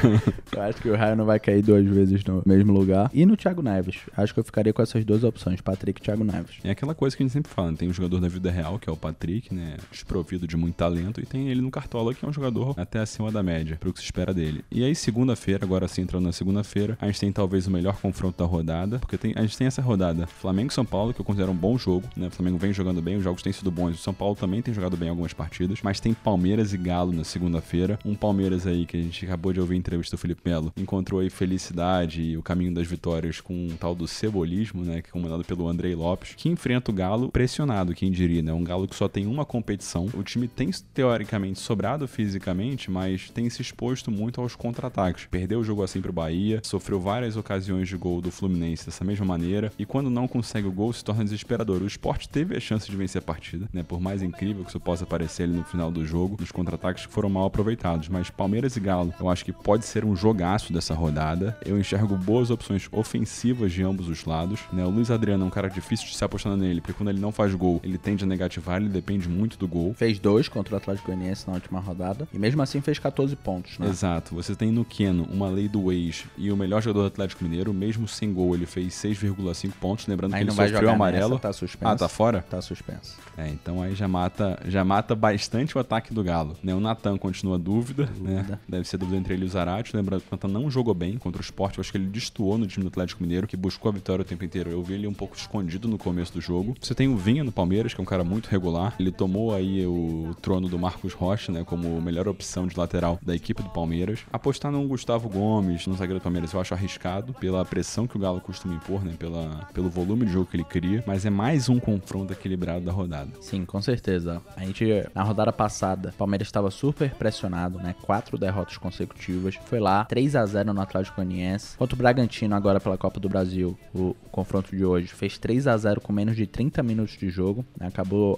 Eu acho que o Raio não vai cair 2 vezes no mesmo lugar. E no Thiago Neves. Acho que eu ficaria com essas 2 opções, Patrick e Thiago Neves. É aquela coisa que a gente sempre fala, né? Tem um jogador da vida real, que é o Patrick, né? Desprovido de muito talento. E tem ele no Cartola, que é um jogador até acima da média, pro que se espera dele. E aí, segunda-feira, agora sim, entrando na segunda-feira, a gente tem talvez o melhor confronto da rodada. Porque a gente tem essa rodada Flamengo e São Paulo, que eu considero um bom jogo, né? O Flamengo vem jogando bem, os jogos têm sido bons. O São Paulo também tem jogado bem algumas partidas. Mas tem Palmeiras e Galo na segunda-feira. Um Palmeiras aí, que a gente acabou de ouvir a entrevista do Felipe Melo, encontrou aí felicidade e o caminho das vitórias com um tal do cebolismo, né? Que é comandado pelo Andrei Lopes, que enfrenta o Galo pressionado, quem diria, né? Um Galo que só tem uma competição. O time tem, teoricamente, sobrado fisicamente, mas tem se exposto muito aos contra-ataques. Perdeu o jogo assim pro Bahia, sofreu várias ocasiões de gol do Fluminense dessa mesma maneira, e quando não consegue o gol, se torna desesperador. O Sport teve a chance de vencer a partida, né? Por mais incrível que isso possa parecer ali no final do jogo, nos contra-ataques que foram mal aproveitados, mas Palmeiras e Galo, eu acho que pode ser um jogaço dessa rodada. Eu enxergo boas opções ofensivas de ambos os lados, né? O Luiz Adriano é um cara difícil de se apostar nele, porque quando ele não faz gol, ele tende a negativar, ele depende muito do gol. Fez 2 contra o Atlético Goianiense na última rodada, e mesmo assim fez 14 pontos, né? Exato. Você tem no Keno uma lei do ex e o melhor jogador do Atlético Mineiro, mesmo sem gol, ele fez 6,5 pontos, lembrando aí que ele não sofreu amarelo. Nessa, tá suspenso. Tá fora? Tá suspenso. Então aí já mata bastante o ataque do Galo, né? O Natan continua dúvida, né? Deve ser dúvida entre ele e o Zarate. Lembrando que o Natan não jogou bem contra o Sport, eu acho que ele destoou no time do Atlético Mineiro, que buscou a vitória o tempo inteiro. Eu vi ele um pouco escondido no começo do jogo. Você tem o Vinha no Palmeiras, que é um cara muito regular. Ele tomou aí o trono do Marcos Rocha, né? Como melhor opção de lateral da equipe do Palmeiras. Apostar no Gustavo Gomes, no zagueiro do Palmeiras, eu acho arriscado, pela pressão que o Galo costuma impor, né? Pelo volume de jogo que ele cria, mas é mais um confronto equilibrado da rodada. Sim, com certeza. A gente, na rodada passada, o Palmeiras estava super pressionado, né? 4 derrotas consecutivas. Foi lá, 3x0 no Atlético Goianiense. Contra o Bragantino, agora pela Copa do Brasil, o confronto de hoje, fez 3x0 com menos de 30 minutos de jogo, né? Acabou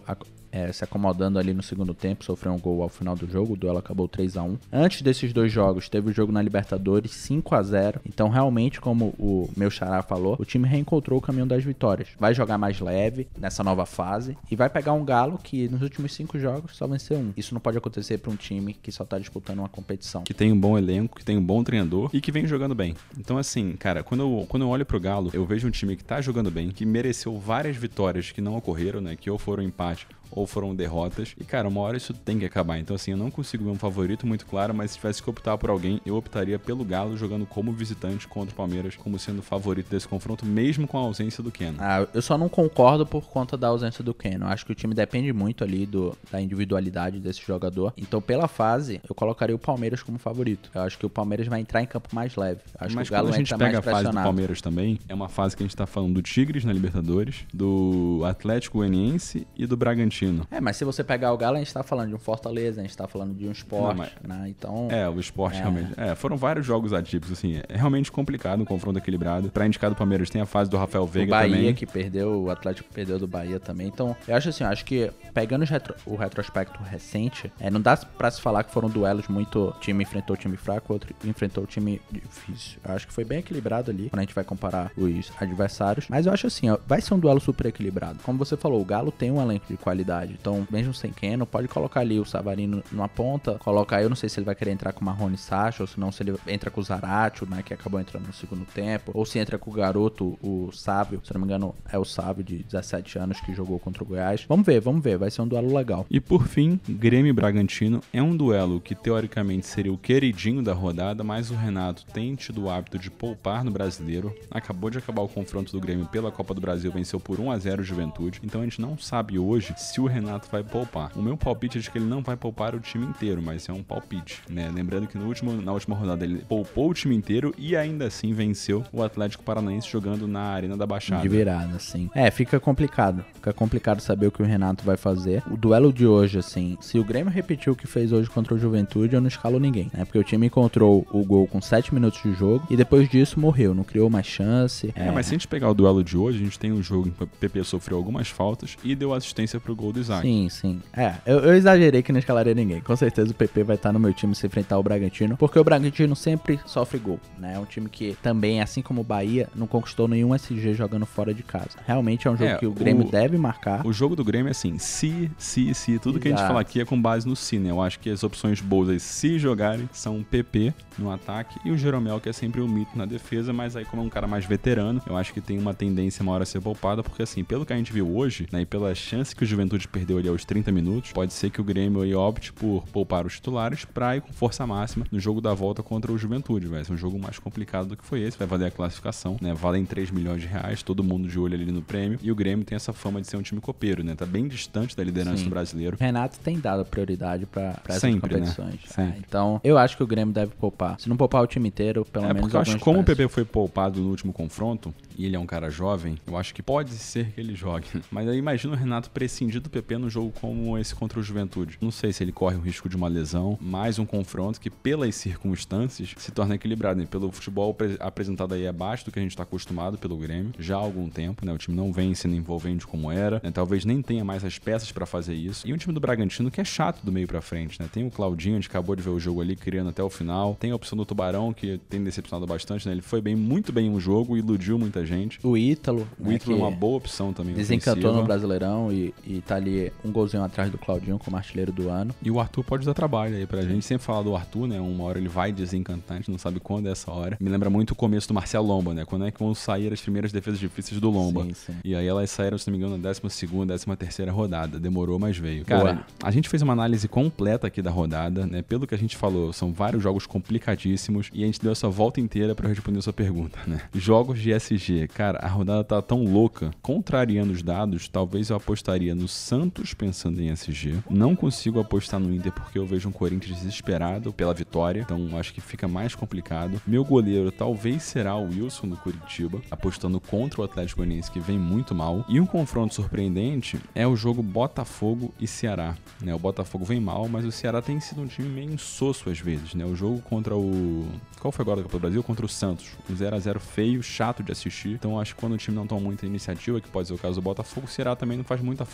se acomodando ali no segundo tempo, sofreu um gol ao final do jogo, o duelo acabou 3-1. Antes desses dois jogos, teve o jogo na Libertadores, 5-0. Então, realmente, como o meu xará falou, o time reencontrou o caminho das vitórias. Vai jogar mais leve nessa nova fase e vai pegar um Galo que nos últimos 5 jogos só venceu um. Isso não pode acontecer para um time que só tá disputando uma competição. Que tem um bom elenco, que tem um bom treinador e que vem jogando bem. Então, assim, cara, quando eu olho pro Galo, eu vejo um time que tá jogando bem, que mereceu várias vitórias que não ocorreram, né? Que ou foram empate ou foram derrotas. E, cara, uma hora isso tem que acabar. Então, assim, eu não consigo ver um favorito muito claro, mas se tivesse que optar por alguém, eu optaria pelo Galo jogando como visitante contra o Palmeiras, como sendo o favorito desse confronto, mesmo com a ausência do Keno. Eu só não concordo por conta da ausência do Keno. Acho que o time depende muito ali da individualidade desse jogador. Então, pela fase, eu colocaria o Palmeiras como favorito. Eu acho que o Palmeiras vai entrar em campo mais leve. Acho mas que o Galo quando a gente entra pega mais a fase do pressionado. Palmeiras também, é uma fase que a gente tá falando do Tigres na Libertadores, do Atlético Goianiense e do Bragantino. Mas se você pegar o Galo, a gente tá falando de um Fortaleza, a gente tá falando de um Sport, né? Então... o Sport realmente... foram vários jogos atípicos, assim. É realmente complicado, um confronto equilibrado. Pra indicar do Palmeiras tem a fase do Rafael Veiga também. O Bahia que perdeu, o Atlético perdeu do Bahia também. Então, eu acho assim, acho que pegando o retrospecto recente, não dá pra se falar que foram duelos muito... time enfrentou o time fraco, outro enfrentou o time difícil. Eu acho que foi bem equilibrado ali, quando a gente vai comparar os adversários. Mas eu acho assim, vai ser um duelo super equilibrado. Como você falou, o Galo tem um elenco de qualidade. Então, mesmo sem Keno, pode colocar ali o Savarino numa ponta, colocar, eu não sei se ele vai querer entrar com o Marrone Sacha, ou se não, se ele entra com o Zaratio, né, que acabou entrando no segundo tempo, ou se entra com o garoto, o Sávio, se não me engano, é o Sávio de 17 anos que jogou contra o Goiás. Vamos ver, vai ser um duelo legal. E por fim, Grêmio e Bragantino é um duelo que teoricamente seria o queridinho da rodada, mas o Renato tem tido o hábito de poupar no Brasileiro, acabou de acabar o confronto do Grêmio pela Copa do Brasil, venceu por 1-0 o Juventude, então a gente não sabe hoje se o Renato vai poupar. O meu palpite é de que ele não vai poupar o time inteiro, mas é um palpite, né? Lembrando que na última rodada ele poupou o time inteiro e ainda assim venceu o Atlético Paranaense jogando na Arena da Baixada. De virada, sim. Fica complicado. Fica complicado saber o que o Renato vai fazer. O duelo de hoje, assim, se o Grêmio repetiu o que fez hoje contra o Juventude, eu não escalo ninguém, né? Porque o time encontrou o gol com 7 minutos de jogo e depois disso morreu, não criou mais chance. Mas se a gente pegar o duelo de hoje, a gente tem um jogo em que o PP sofreu algumas faltas e deu assistência pro gol do Isaac. Sim. Eu exagerei que não escalaria ninguém. Com certeza o PP vai estar no meu time se enfrentar o Bragantino, porque o Bragantino sempre sofre gol, né? É um time que também, assim como o Bahia, não conquistou nenhum SG jogando fora de casa. Realmente é um jogo que o Grêmio deve marcar. O jogo do Grêmio é assim, se, tudo que a gente fala aqui é com base no se, né? Eu acho que as opções boas aí, se jogarem, são o PP no ataque e o Jeromel, que é sempre o mito na defesa, mas aí como é um cara mais veterano, eu acho que tem uma tendência maior a ser poupada, porque assim, pelo que a gente viu hoje, né, e pela chance que o Juventude perdeu ali aos 30 minutos, pode ser que o Grêmio aí opte por poupar os titulares pra ir com força máxima no jogo da volta contra o Juventude. Vai ser um jogo mais complicado do que foi esse, vai valer a classificação, né? Valem 3 milhões de reais, todo mundo de olho ali no prêmio, e o Grêmio tem essa fama de ser um time copeiro, né? Tá bem distante da liderança do brasileiro. O Renato tem dado prioridade pra essas sempre, competições. Né? Sempre. Então, eu acho que o Grêmio deve poupar. Se não poupar o time inteiro, pelo menos porque eu acho que como o peças. PP foi poupado no último confronto, e ele é um cara jovem, eu acho que pode ser que ele jogue. Mas aí imagina o Renato prescindir do PP no jogo como esse contra o Juventude. Não sei se ele corre o risco de uma lesão, mais um confronto que, pelas circunstâncias, se torna equilibrado, né? Pelo futebol apresentado aí abaixo do que a gente tá acostumado pelo Grêmio, já há algum tempo, né? O time não vem sendo envolvente como era, né? Talvez nem tenha mais as peças pra fazer isso. E um time do Bragantino que é chato do meio pra frente, né? Tem o Claudinho, a gente acabou de ver o jogo ali, criando até o final. Tem a opção do Tubarão, que tem decepcionado bastante, né? Ele foi muito bem no jogo, iludiu muita gente. O Ítalo, O Ítalo é uma boa opção também. Desencantou ofensiva. no Brasileirão e tá ali um golzinho atrás do Claudinho como artilheiro do ano. E o Arthur pode dar trabalho aí pra gente. Sempre falar do Arthur, né? Uma hora ele vai desencantar, a gente não sabe quando é essa hora. Me lembra muito o começo do Marcelo Lomba, né? Quando é que vão sair as primeiras defesas difíceis do Lomba. Sim. E aí elas saíram, se não me engano, na 12ª, 13ª rodada. Demorou, mas veio. Cara, a gente fez uma análise completa aqui da rodada, né? Pelo que a gente falou, são vários jogos complicadíssimos e a gente deu essa volta inteira pra responder a sua pergunta, né? Jogos de SG. Cara, a rodada tá tão louca. Contrariando os dados, talvez eu apostaria no Santos pensando em SG. Não consigo apostar no Inter porque eu vejo um Corinthians desesperado pela vitória. Então acho que fica mais complicado. Meu goleiro talvez será o Wilson do Curitiba, apostando contra o Atlético Goianiense, que vem muito mal. E um confronto surpreendente é o jogo Botafogo e Ceará, né? O Botafogo vem mal, mas o Ceará tem sido um time meio insosso às vezes, né? O jogo contra o... Qual foi agora da Copa do Brasil? Contra o Santos. Um 0x0 feio, chato de assistir. Então acho que quando o time não toma muita iniciativa, que pode ser o caso do Botafogo, o Ceará também não faz muita força ali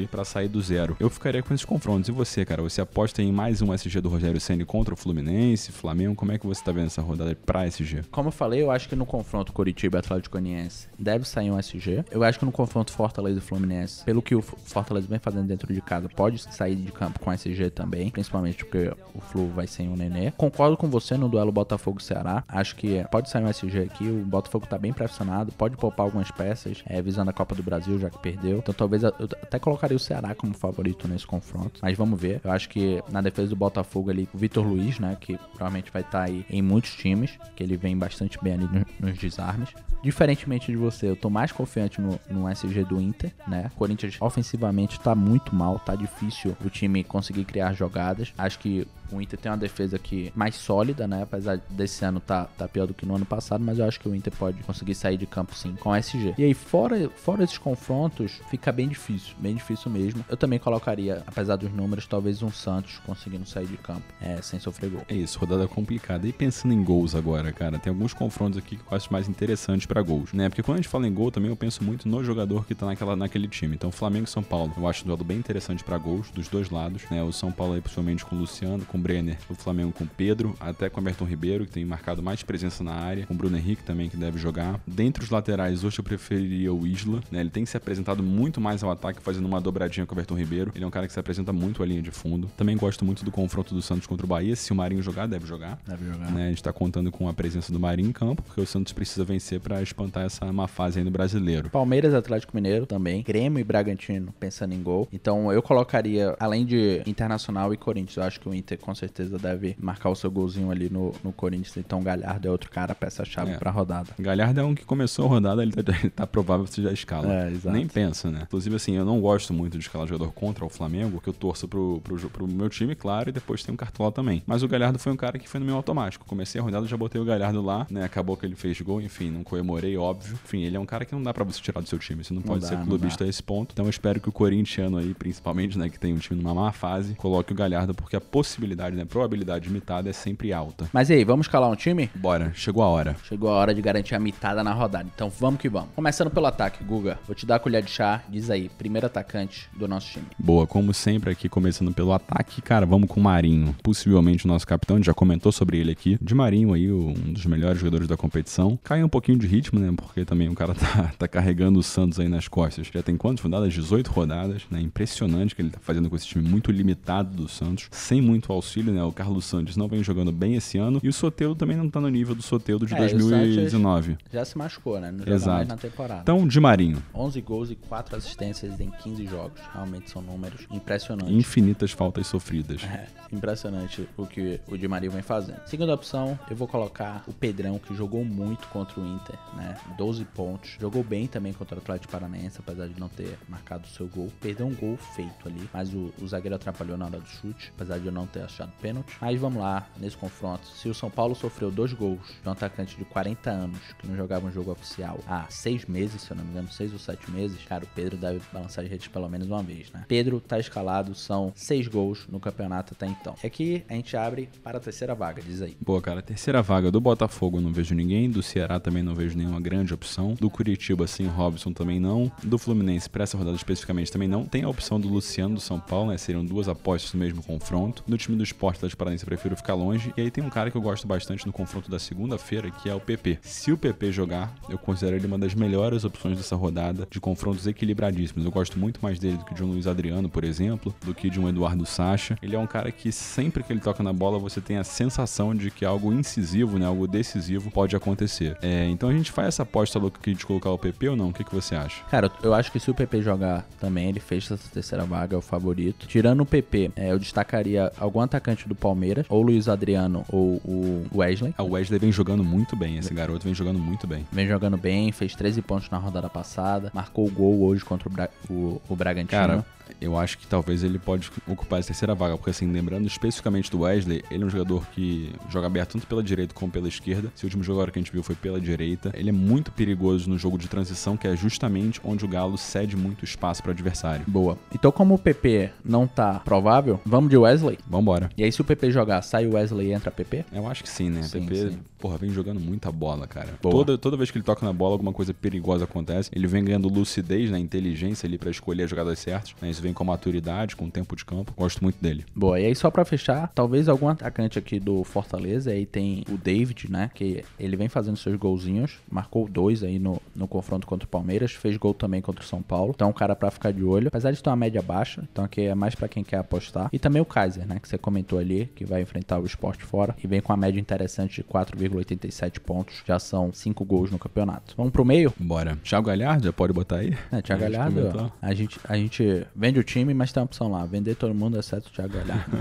pra sair do zero. Eu ficaria com esses confrontos. E você, cara? Você aposta em mais um SG do Rogério Ceni contra o Fluminense, Flamengo? Como é que você tá vendo essa rodada pra SG? Como eu falei, eu acho que no confronto Coritiba e Atlético Goianiense deve sair um SG. Eu acho que no confronto Fortaleza e Fluminense, pelo que o Fortaleza vem fazendo dentro de casa, pode sair de campo com SG também, principalmente porque o Flu vai sem o Nenê. Concordo com você no duelo Botafogo-Ceará. Acho que pode sair um SG aqui. O Botafogo tá bem pressionado, pode poupar algumas peças, visando a Copa do Brasil, já que perdeu. Então talvez eu até colocaria o Ceará como favorito nesse confronto. Mas vamos ver. Eu acho que na defesa do Botafogo ali, o Vitor Luiz, né, que provavelmente vai estar aí em muitos times, que ele vem bastante bem ali nos desarmes. Diferentemente de você, eu tô mais confiante no SG do Inter, né? O Corinthians ofensivamente tá muito mal, tá difícil o time conseguir criar jogadas. Acho que o Inter tem uma defesa aqui mais sólida, né? Apesar desse ano tá pior do que no ano passado, mas eu acho que o Inter pode conseguir sair de campo sim com o SG. E aí, fora esses confrontos, fica bem difícil mesmo. Eu também colocaria, apesar dos números, talvez um Santos conseguindo sair de campo sem sofrer gol. É isso, rodada complicada. E pensando em gols agora, cara, tem alguns confrontos aqui que eu acho mais interessantes pra gols, né? Porque quando a gente fala em gol, também eu penso muito no jogador que tá naquele time. Então, Flamengo e São Paulo, eu acho um duelo bem interessante pra gols, dos dois lados, né? O São Paulo aí, principalmente com o Luciano, com o Brenner, o Flamengo com o Pedro, até com o Everton Ribeiro, que tem marcado mais presença na área, com o Bruno Henrique também, que deve jogar. Dentre os laterais, hoje eu preferiria o Isla, né? Ele tem se apresentado muito mais ao ataque, fazendo uma dobradinha com o Everton Ribeiro. Ele é um cara que se apresenta muito à linha de fundo. Também gosto muito do confronto do Santos contra o Bahia. Se o Marinho jogar, deve jogar. Né? A gente tá contando com a presença do Marinho em campo, porque o Santos precisa vencer pra espantar essa má fase aí no Brasileiro. Palmeiras, Atlético Mineiro também. Grêmio e Bragantino pensando em gol. Então eu colocaria, além de Internacional e Corinthians, eu acho que o Inter com certeza deve marcar o seu golzinho ali no Corinthians. Então Galhardo é outro cara, peça-chave pra rodada. Galhardo é um que começou a rodada, ele tá provável que você já escala. Exato. Nem pensa, né? Inclusive, assim, eu não gosto muito de escalar jogador contra o Flamengo, porque eu torço pro meu time, claro, e depois tem um Cartola também. Mas o Galhardo foi um cara que foi no meu automático. Comecei a rodada, já botei o Galhardo lá, né? Acabou que ele fez gol, enfim, não comemorei, óbvio. Enfim, ele é um cara que não dá pra você tirar do seu time. Você não pode ser clubista a esse ponto. Então eu espero que o corintiano aí, principalmente, né, que tem um time numa má fase, coloque o Galhardo, porque a possibilidade, né, a probabilidade limitada é sempre alta. Mas e aí, vamos escalar um time? Bora, chegou a hora. Chegou a hora de garantir a mitada na rodada. Então vamos que vamos. Começando pelo ataque, Guga. Vou te dar a colher de chá. Diz aí, primeiro atacante do nosso time. Boa, como sempre aqui, começando pelo ataque, cara, vamos com o Marinho. Possivelmente o nosso capitão, a gente já comentou sobre ele aqui. De Marinho aí, um dos melhores jogadores da competição. Caiu um pouquinho de ritmo, né, porque também o cara tá carregando o Santos aí nas costas. Já tem quantas rodadas? 18 rodadas, né, impressionante que ele tá fazendo com esse time muito limitado do Santos, sem muito auxílio, né, o Carlos Santos não vem jogando bem esse ano e o Soteldo também não tá no nível do Soteldo de 2019. Já se machucou, né, não joga mais na temporada. Então, de Marinho. 11 gols e 4 assistências em 15 jogos. Realmente são números impressionantes. Infinitas faltas sofridas. Impressionante o que o Di Maria vem fazendo. Segunda opção, eu vou colocar o Pedrão, que jogou muito contra o Inter, né? 12 pontos. Jogou bem também contra o Atlético Paranaense, apesar de não ter marcado o seu gol. Perdeu um gol feito ali, mas o zagueiro atrapalhou na hora do chute, apesar de eu não ter achado pênalti. Mas vamos lá, nesse confronto. Se o São Paulo sofreu 2 gols de um atacante de 40 anos, que não jogava um jogo oficial há 6 meses, se eu não me engano, 6 ou 7 meses, cara, o Pedro deve balançar de redes pelo menos uma vez, né? Pedro tá escalado, são 6 gols no campeonato até então. E aqui a gente abre para a terceira vaga, diz aí. Boa, cara, terceira vaga do Botafogo não vejo ninguém, do Ceará também não vejo nenhuma grande opção, do Curitiba sim, Robson também não, do Fluminense para essa rodada especificamente também não, tem a opção do Luciano do São Paulo, né, seriam 2 apostas no mesmo confronto, no time do Sport Atlético Paranaense eu prefiro ficar longe, e aí tem um cara que eu gosto bastante no confronto da segunda-feira, que é o PP. Se o PP jogar, eu considero ele uma das melhores opções dessa rodada, de confrontos equilibradíssimos. Eu gosto muito mais dele do que de um Luiz Adriano, por exemplo, do que de um Eduardo Sacha. Ele é um cara que sempre que ele toca na bola, você tem a sensação de que algo incisivo, né, algo decisivo pode acontecer. Então a gente faz essa aposta louca aqui de colocar o PP ou não? O que você acha? Cara, eu acho que se o PP jogar também, ele fecha essa terceira vaga, é o favorito. Tirando o PP, eu destacaria algum atacante do Palmeiras, ou Luiz Adriano, ou o Wesley. O Wesley vem jogando muito bem, esse garoto vem jogando muito bem. Vem jogando bem, fez 13 pontos na rodada passada, marcou o gol hoje contra o Bragantino. Cara, eu acho que talvez ele pode ocupar essa terceira vaga, porque assim, lembrando especificamente do Wesley, ele é um jogador que joga aberto tanto pela direita como pela esquerda. Esse último jogo que a gente viu foi pela direita. Ele é muito perigoso no jogo de transição, que é justamente onde o Galo cede muito espaço para o adversário. Boa. Então, como o PP não tá provável, vamos de Wesley? Vambora. E aí, se o PP jogar, sai o Wesley e entra PP? Eu acho que sim, né? Sim, PP sim. porra, vem jogando muita bola, cara. Boa. Toda vez que ele toca na bola, alguma coisa perigosa acontece. Ele vem ganhando lucidez, né, inteligência ali pra escolher as jogadas certas, né? Isso vem com maturidade, com tempo de campo. Gosto muito dele. Boa, e aí só pra fechar, talvez algum atacante aqui do Fortaleza, aí tem o David, né, que ele vem fazendo seus golzinhos, marcou 2 aí no confronto contra o Palmeiras, fez gol também contra o São Paulo, então é um cara pra ficar de olho, apesar de ter uma média baixa, então aqui é mais pra quem quer apostar, e também o Kaiser, né, que você comentou ali, que vai enfrentar o Sport fora, e vem com uma média interessante de 4,87 pontos, já são 5 gols no campeonato. Vamos pro meio? Bora. Thiago Galhardo, já pode botar aí? Thiago Galhardo, a gente vende o time, mas tem uma opção lá, vender todo mundo, exceto o Thiago Galhardo.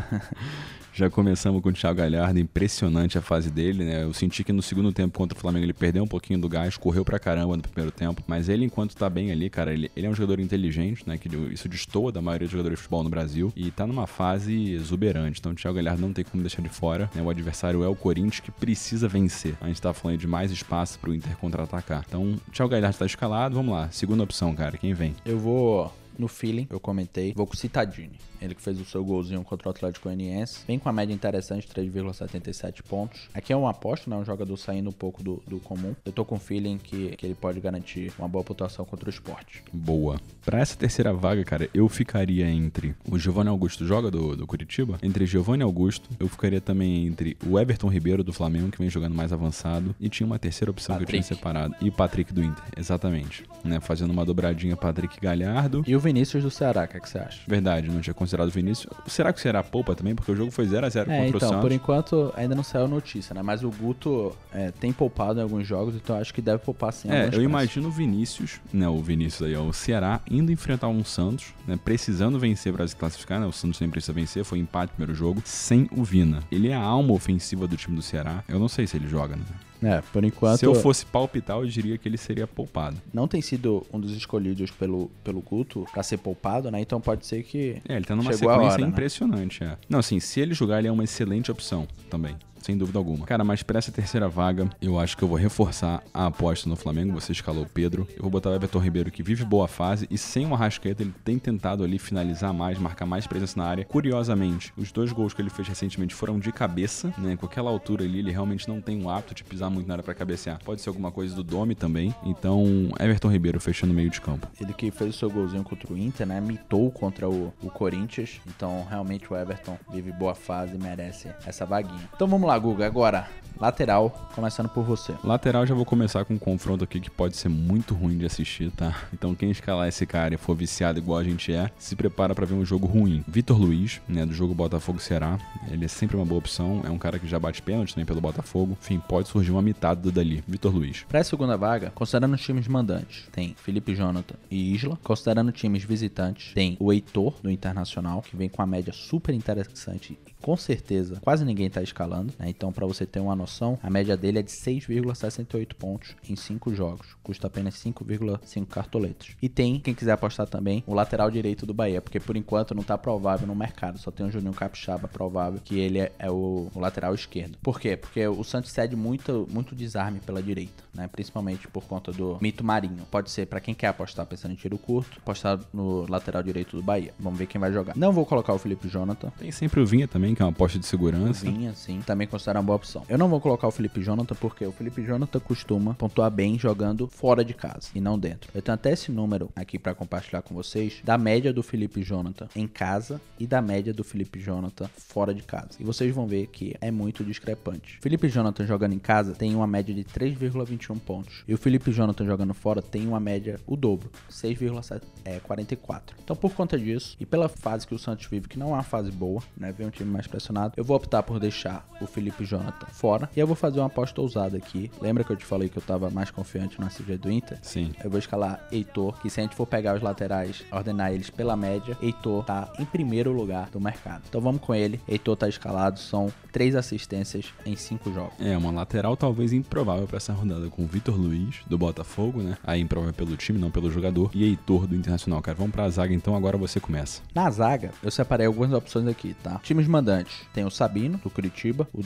Já começamos com o Thiago Galhardo, impressionante a fase dele, né? Eu senti que no segundo tempo contra o Flamengo ele perdeu um pouquinho do gás, correu pra caramba no primeiro tempo, mas ele, enquanto tá bem ali, cara, ele é um jogador inteligente, né? Que isso destoa da maioria dos jogadores de futebol no Brasil e tá numa fase exuberante. Então o Thiago Galhardo não tem como deixar de fora, né? O adversário é o Corinthians, que precisa vencer. A gente tá falando de mais espaço pro Inter contra-atacar. Então o Thiago Galhardo tá escalado, vamos lá. Segunda opção, cara, quem vem? Eu vou no feeling, eu comentei, vou com o Cittadini. Ele que fez o seu golzinho contra o Atlético Goianiense. Vem com a média interessante, 3,77 pontos. Aqui é uma aposta, né? Um jogador saindo um pouco do comum. Eu tô com o feeling que ele pode garantir uma boa pontuação contra o Sport. Boa. Pra essa terceira vaga, cara, eu ficaria entre o Giovanni Augusto, joga do Curitiba. Entre Giovanni Augusto, eu ficaria também entre o Everton Ribeiro do Flamengo, que vem jogando mais avançado. E tinha uma terceira opção Patrick. que eu tinha separado. E Patrick do Inter, exatamente. Né? Fazendo uma dobradinha Patrick Galhardo. E o Vinícius do Ceará, o que você acha? Verdade, não tinha considerado o Vinícius. Será que o Ceará poupa também? Porque o jogo foi 0-0 contra o então, Santos. por enquanto ainda não saiu notícia, né? Mas o Guto tem poupado em alguns jogos, então acho que deve poupar sim. Eu imagino o Vinícius, né? O Vinícius aí, ó, o Ceará indo enfrentar um Santos, né? Precisando vencer para se classificar, né? O Santos nem precisa vencer, foi empate no primeiro jogo, sem o Vina. Ele é a alma ofensiva do time do Ceará. Eu não sei se ele joga, né? Por enquanto... Se eu fosse palpitar, eu diria que ele seria poupado. Não tem sido um dos escolhidos pelo Guto pra ser poupado, né? Então pode ser que ele tá numa chegou sequência a hora, impressionante, né? Não, assim, se ele jogar, ele é uma excelente opção também. Sem dúvida alguma. Cara, mas pra essa terceira vaga, eu acho que eu vou reforçar a aposta no Flamengo. Você escalou o Pedro. Eu vou botar o Everton Ribeiro, que vive boa fase. E sem o Arrascaeta, ele tem tentado ali finalizar mais, marcar mais presença na área. Curiosamente, os 2 gols que ele fez recentemente foram de cabeça, né? Com aquela altura ali, ele realmente não tem o hábito de pisar muito na área pra cabecear. Pode ser alguma coisa do Domi também. Então, Everton Ribeiro fechando o meio de campo. Ele que fez o seu golzinho contra o Inter, né? Mitou contra o Corinthians. Então, realmente, o Everton vive boa fase e merece essa vaguinha. Então, vamos lá, Guga. Agora, lateral, começando por você. Lateral, já vou começar com um confronto aqui que pode ser muito ruim de assistir, tá? Então, quem escalar esse cara e for viciado igual a gente se prepara pra ver um jogo ruim. Vitor Luiz, né? Do jogo Botafogo-Ceará. Ele é sempre uma boa opção. É um cara que já bate pênalti também pelo Botafogo. Enfim, pode surgir uma mitada dali. Vitor Luiz. Pra segunda vaga, considerando os times mandantes, tem Felipe Jonathan e Isla. Considerando times visitantes, tem o Heitor, do Internacional, que vem com uma média super interessante e com certeza quase ninguém tá escalando, né? Então, pra você ter uma noção, a média dele é de 6,68 pontos em 5 jogos. Custa apenas 5,5 cartoletas. E tem, quem quiser apostar também, o lateral direito do Bahia, porque por enquanto não tá provável no mercado. Só tem o Juninho Capixaba provável que ele é o lateral esquerdo. Por quê? Porque o Santos cede muito desarme pela direita, né? Principalmente por conta do mito Marinho. Pode ser pra quem quer apostar pensando em tiro curto, apostar no lateral direito do Bahia. Vamos ver quem vai jogar. Não vou colocar o Felipe Jonathan. Tem sempre o Vinha também, que é uma aposta de segurança. Vinha, sim. Também considero uma boa opção. Eu não vou colocar o Felipe Jonathan porque o Felipe Jonathan costuma pontuar bem jogando fora de casa e não dentro. Eu tenho até esse número aqui pra compartilhar com vocês da média do Felipe Jonathan em casa e da média do Felipe Jonathan fora de casa. E vocês vão ver que é muito discrepante. Felipe Jonathan jogando em casa tem uma média de 3,21 pontos. E o Felipe Jonathan jogando fora tem uma média o dobro, 6,44. Então, por conta disso e pela fase que o Santos vive, que não é uma fase boa, né? Vem um time mais pressionado, eu vou optar por deixar o Felipe Jonathan fora. E eu vou fazer uma aposta ousada aqui. Lembra que eu te falei que eu tava mais confiante na CG do Inter? Sim. Eu vou escalar Heitor, que se a gente for pegar os laterais, ordenar eles pela média, Heitor tá em primeiro lugar do mercado. Então vamos com ele. Heitor tá escalado, são 3 assistências em 5 jogos. É, uma lateral talvez improvável pra essa rodada, com o Vitor Luiz, do Botafogo, né? Aí improvável pelo time, não pelo jogador. E Heitor, do Internacional, cara. Vamos pra zaga, então agora você começa. Na zaga, eu separei algumas opções aqui, tá? Times mandantes. Tem o Sabino, do Curitiba, o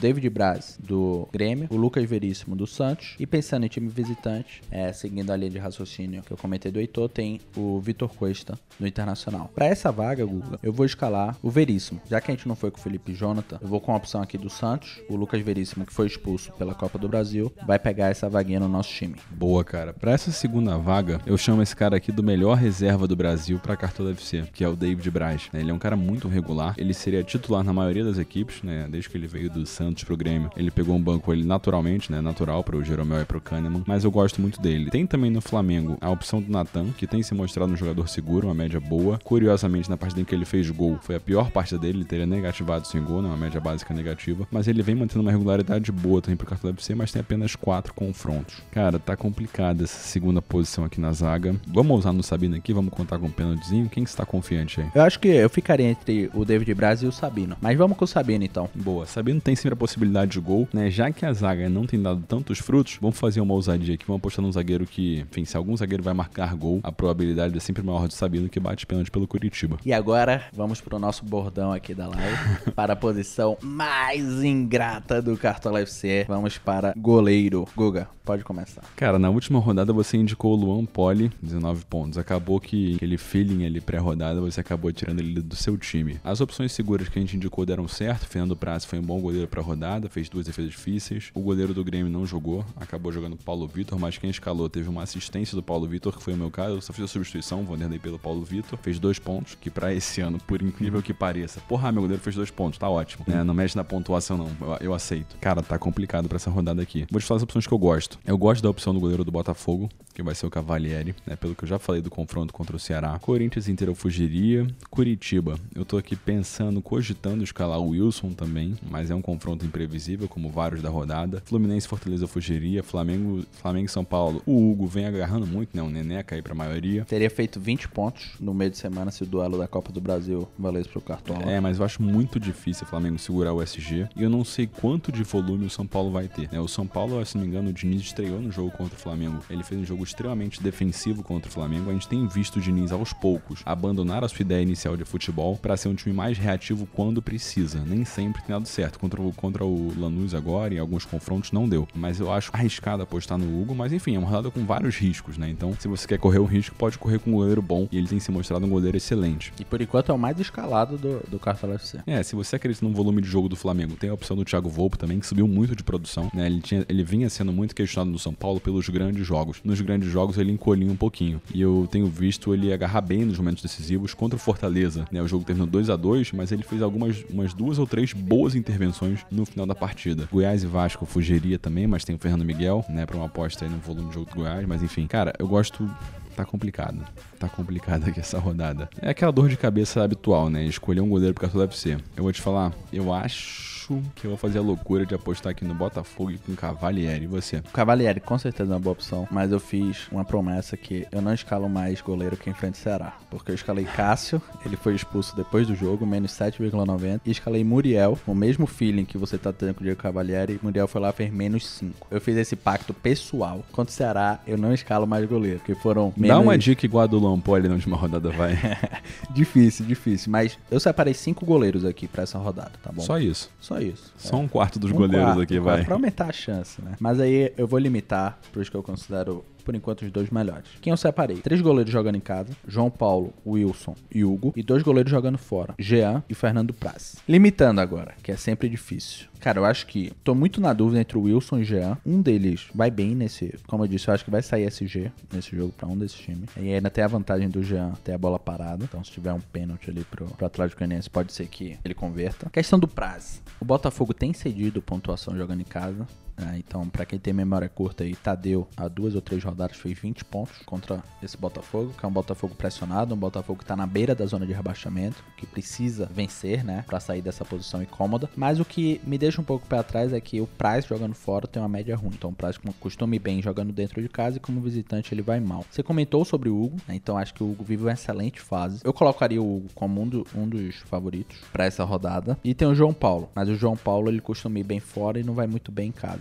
David Braz, do Grêmio, o Lucas Veríssimo, do Santos. E pensando em time visitante, seguindo a linha de raciocínio que eu comentei do Heitor, tem o Vitor Cuesta, do Internacional. Para essa vaga, Guga, eu vou escalar o Veríssimo. Já que a gente não foi com o Felipe Jonathan, eu vou com a opção aqui do Santos. O Lucas Veríssimo, que foi expulso pela Copa do Brasil, vai pegar essa vaguinha no nosso time. Boa, cara. Pra essa segunda vaga, eu chamo esse cara aqui do melhor reserva do Brasil pra Cartola FC, que é o David Braz. Ele é um cara muito regular. Ele seria titular na maioria das equipes, né? Desde que ele veio do Santos pro Grêmio. Ele pegou um banco ele naturalmente, né? Natural pro Jeromel e pro Kahneman. Mas eu gosto muito dele. Tem também no Flamengo a opção do Natan, que tem se mostrado um jogador seguro, uma média boa. Curiosamente, na partida em que ele fez gol, foi a pior partida dele. Ele teria negativado sem gol, né? Uma média básica negativa. Mas ele vem mantendo uma regularidade boa também pro Cartola FC, mas tem apenas 4 confrontos. Cara, tá complicada essa segunda posição aqui na zaga. Vamos usar no Sabino aqui, vamos contar com um pênaltizinho. Quem que está confiante aí? Eu acho que eu ficaria entre o David Braz e o Sabino. Mas vamos com o Sabino, então. Boa. Sabino tem sempre a possibilidade de gol, né? Já que a zaga não tem dado tantos frutos, vamos fazer uma ousadia aqui. Vamos apostar num zagueiro que, enfim, se algum zagueiro vai marcar gol, a probabilidade é sempre maior do Sabino, que bate pênalti pelo Curitiba. E agora, vamos pro nosso bordão aqui da live. Para a posição mais ingrata do Cartola FC. Vamos para goleiro. Guga, pode começar. Cara, na última rodada você indicou o Luan Poli, 19 pontos. Acabou que aquele feeling ali pré-rodada, você acabou tirando ele do seu time. As opções seguras que a gente indicou deram certo. Fernando Praz foi um bom goleiro pra rodada, fez 2 defesas difíceis. O goleiro do Grêmio não jogou, acabou jogando o Paulo Vitor, mas quem escalou teve uma assistência do Paulo Vitor, que foi o meu caso. Eu só fiz a substituição, Vanderlei pelo Paulo Vitor. Fez 2 pontos, que pra esse ano, por incrível que pareça, porra, meu goleiro fez 2 pontos, tá ótimo. Né? Não mexe na pontuação não, eu aceito. Cara, tá complicado pra essa rodada aqui. Vou te falar as opções que eu gosto. Eu gosto da opção do goleiro do Botafogo, que vai ser o Cavalieri, né? Pelo que eu já falei do confronto contra o Ceará. Corinthians e Inter eu fugiria. Curitiba, eu tô aqui pensando, cogitando escalar o Wilson também, mas é um confronto imprevisível, como vários da rodada. Fluminense e Fortaleza eu fugiria. Flamengo e São Paulo. O Hugo vem agarrando muito, né? O Neneca aí pra maioria. Teria feito 20 pontos no meio de semana se o duelo da Copa do Brasil valesse pro Cartola. Mas eu acho muito difícil o Flamengo segurar o SG. E eu não sei quanto de volume o São Paulo vai ter, né? O São Paulo, se não me engano, o Diniz estreou no jogo contra o Flamengo. Ele fez um jogo extremamente defensivo contra o Flamengo. A gente tem visto o Diniz aos poucos abandonar a sua ideia inicial de futebol para ser um time mais reativo quando precisa. Nem sempre tem dado certo. Contra o Lanús agora, em alguns confrontos, não deu. Mas eu acho arriscado apostar no Hugo. Mas enfim, é uma rodada com vários riscos, né? Então, se você quer correr um risco, pode correr com um goleiro bom. E ele tem se mostrado um goleiro excelente. E por enquanto é o mais escalado do Cartola FC. Se você acredita no volume de jogo do Flamengo, tem a opção do Thiago Volpe também, que subiu muito de produção, né? Ele vinha sendo muito questionado no São Paulo pelos grandes jogos. Nos grandes jogos ele encolhia um pouquinho. E eu tenho visto ele agarrar bem nos momentos decisivos contra o Fortaleza, né? O jogo terminou 2-2, mas ele fez umas 2 ou 3 boas intervenções no final da partida. Goiás e Vasco eu fugiria também, mas tem o Fernando Miguel, né? Pra uma aposta aí no volume de jogo do Goiás, mas enfim. Cara, eu gosto... Tá complicado. Tá complicada aqui essa rodada. É aquela dor de cabeça habitual, né? Escolher um goleiro pro Cartola FC. Eu vou te falar, eu acho que eu vou fazer a loucura de apostar aqui no Botafogo e com Cavalieri. E você? O Cavalieri com certeza é uma boa opção, mas eu fiz uma promessa que eu não escalo mais goleiro que enfrenta o Ceará. Porque eu escalei Cássio, ele foi expulso depois do jogo, menos 7,90. E escalei Muriel, o mesmo feeling que você tá tendo com o Diego Cavalieri. Muriel foi lá e fez menos 5. Eu fiz esse pacto pessoal. Contra o Ceará, eu não escalo mais goleiro, porque foram menos... Dá uma dica igual a do Lampoli na última rodada, vai. Difícil. Mas eu separei 5 goleiros aqui pra essa rodada, tá bom? Só isso. Só um quarto dos goleiros aqui, vai. Pra aumentar a chance, né? Mas aí eu vou limitar pros que eu considero, por enquanto, os 2 melhores. Quem eu separei? 3 goleiros jogando em casa, João Paulo, Wilson e Hugo. E 2 goleiros jogando fora, Jean e Fernando Praz. Limitando agora, que é sempre difícil. Cara, eu acho que tô muito na dúvida entre o Wilson e o Jean. Um deles vai bem nesse... Como eu disse, eu acho que vai sair SG nesse jogo pra um desses times. E ainda tem a vantagem do Jean ter a bola parada. Então, se tiver um pênalti ali pro Atlético Goianiense, pode ser que ele converta. Questão do Praz. O Botafogo tem cedido pontuação jogando em casa. Então, pra quem tem memória curta aí, Tadeu, há 2 ou 3 rodadas, fez 20 pontos contra esse Botafogo, que é um Botafogo pressionado, um Botafogo que tá na beira da zona de rebaixamento, que precisa vencer, né, pra sair dessa posição incômoda. Mas o que me deixa um pouco pé atrás é que o Praz jogando fora tem uma média ruim. Então, o Praz costuma ir bem jogando dentro de casa e como visitante ele vai mal. Você comentou sobre o Hugo, né? Então acho que o Hugo vive uma excelente fase. Eu colocaria o Hugo como um dos favoritos pra essa rodada. E tem o João Paulo, mas o João Paulo ele costuma ir bem fora e não vai muito bem em casa.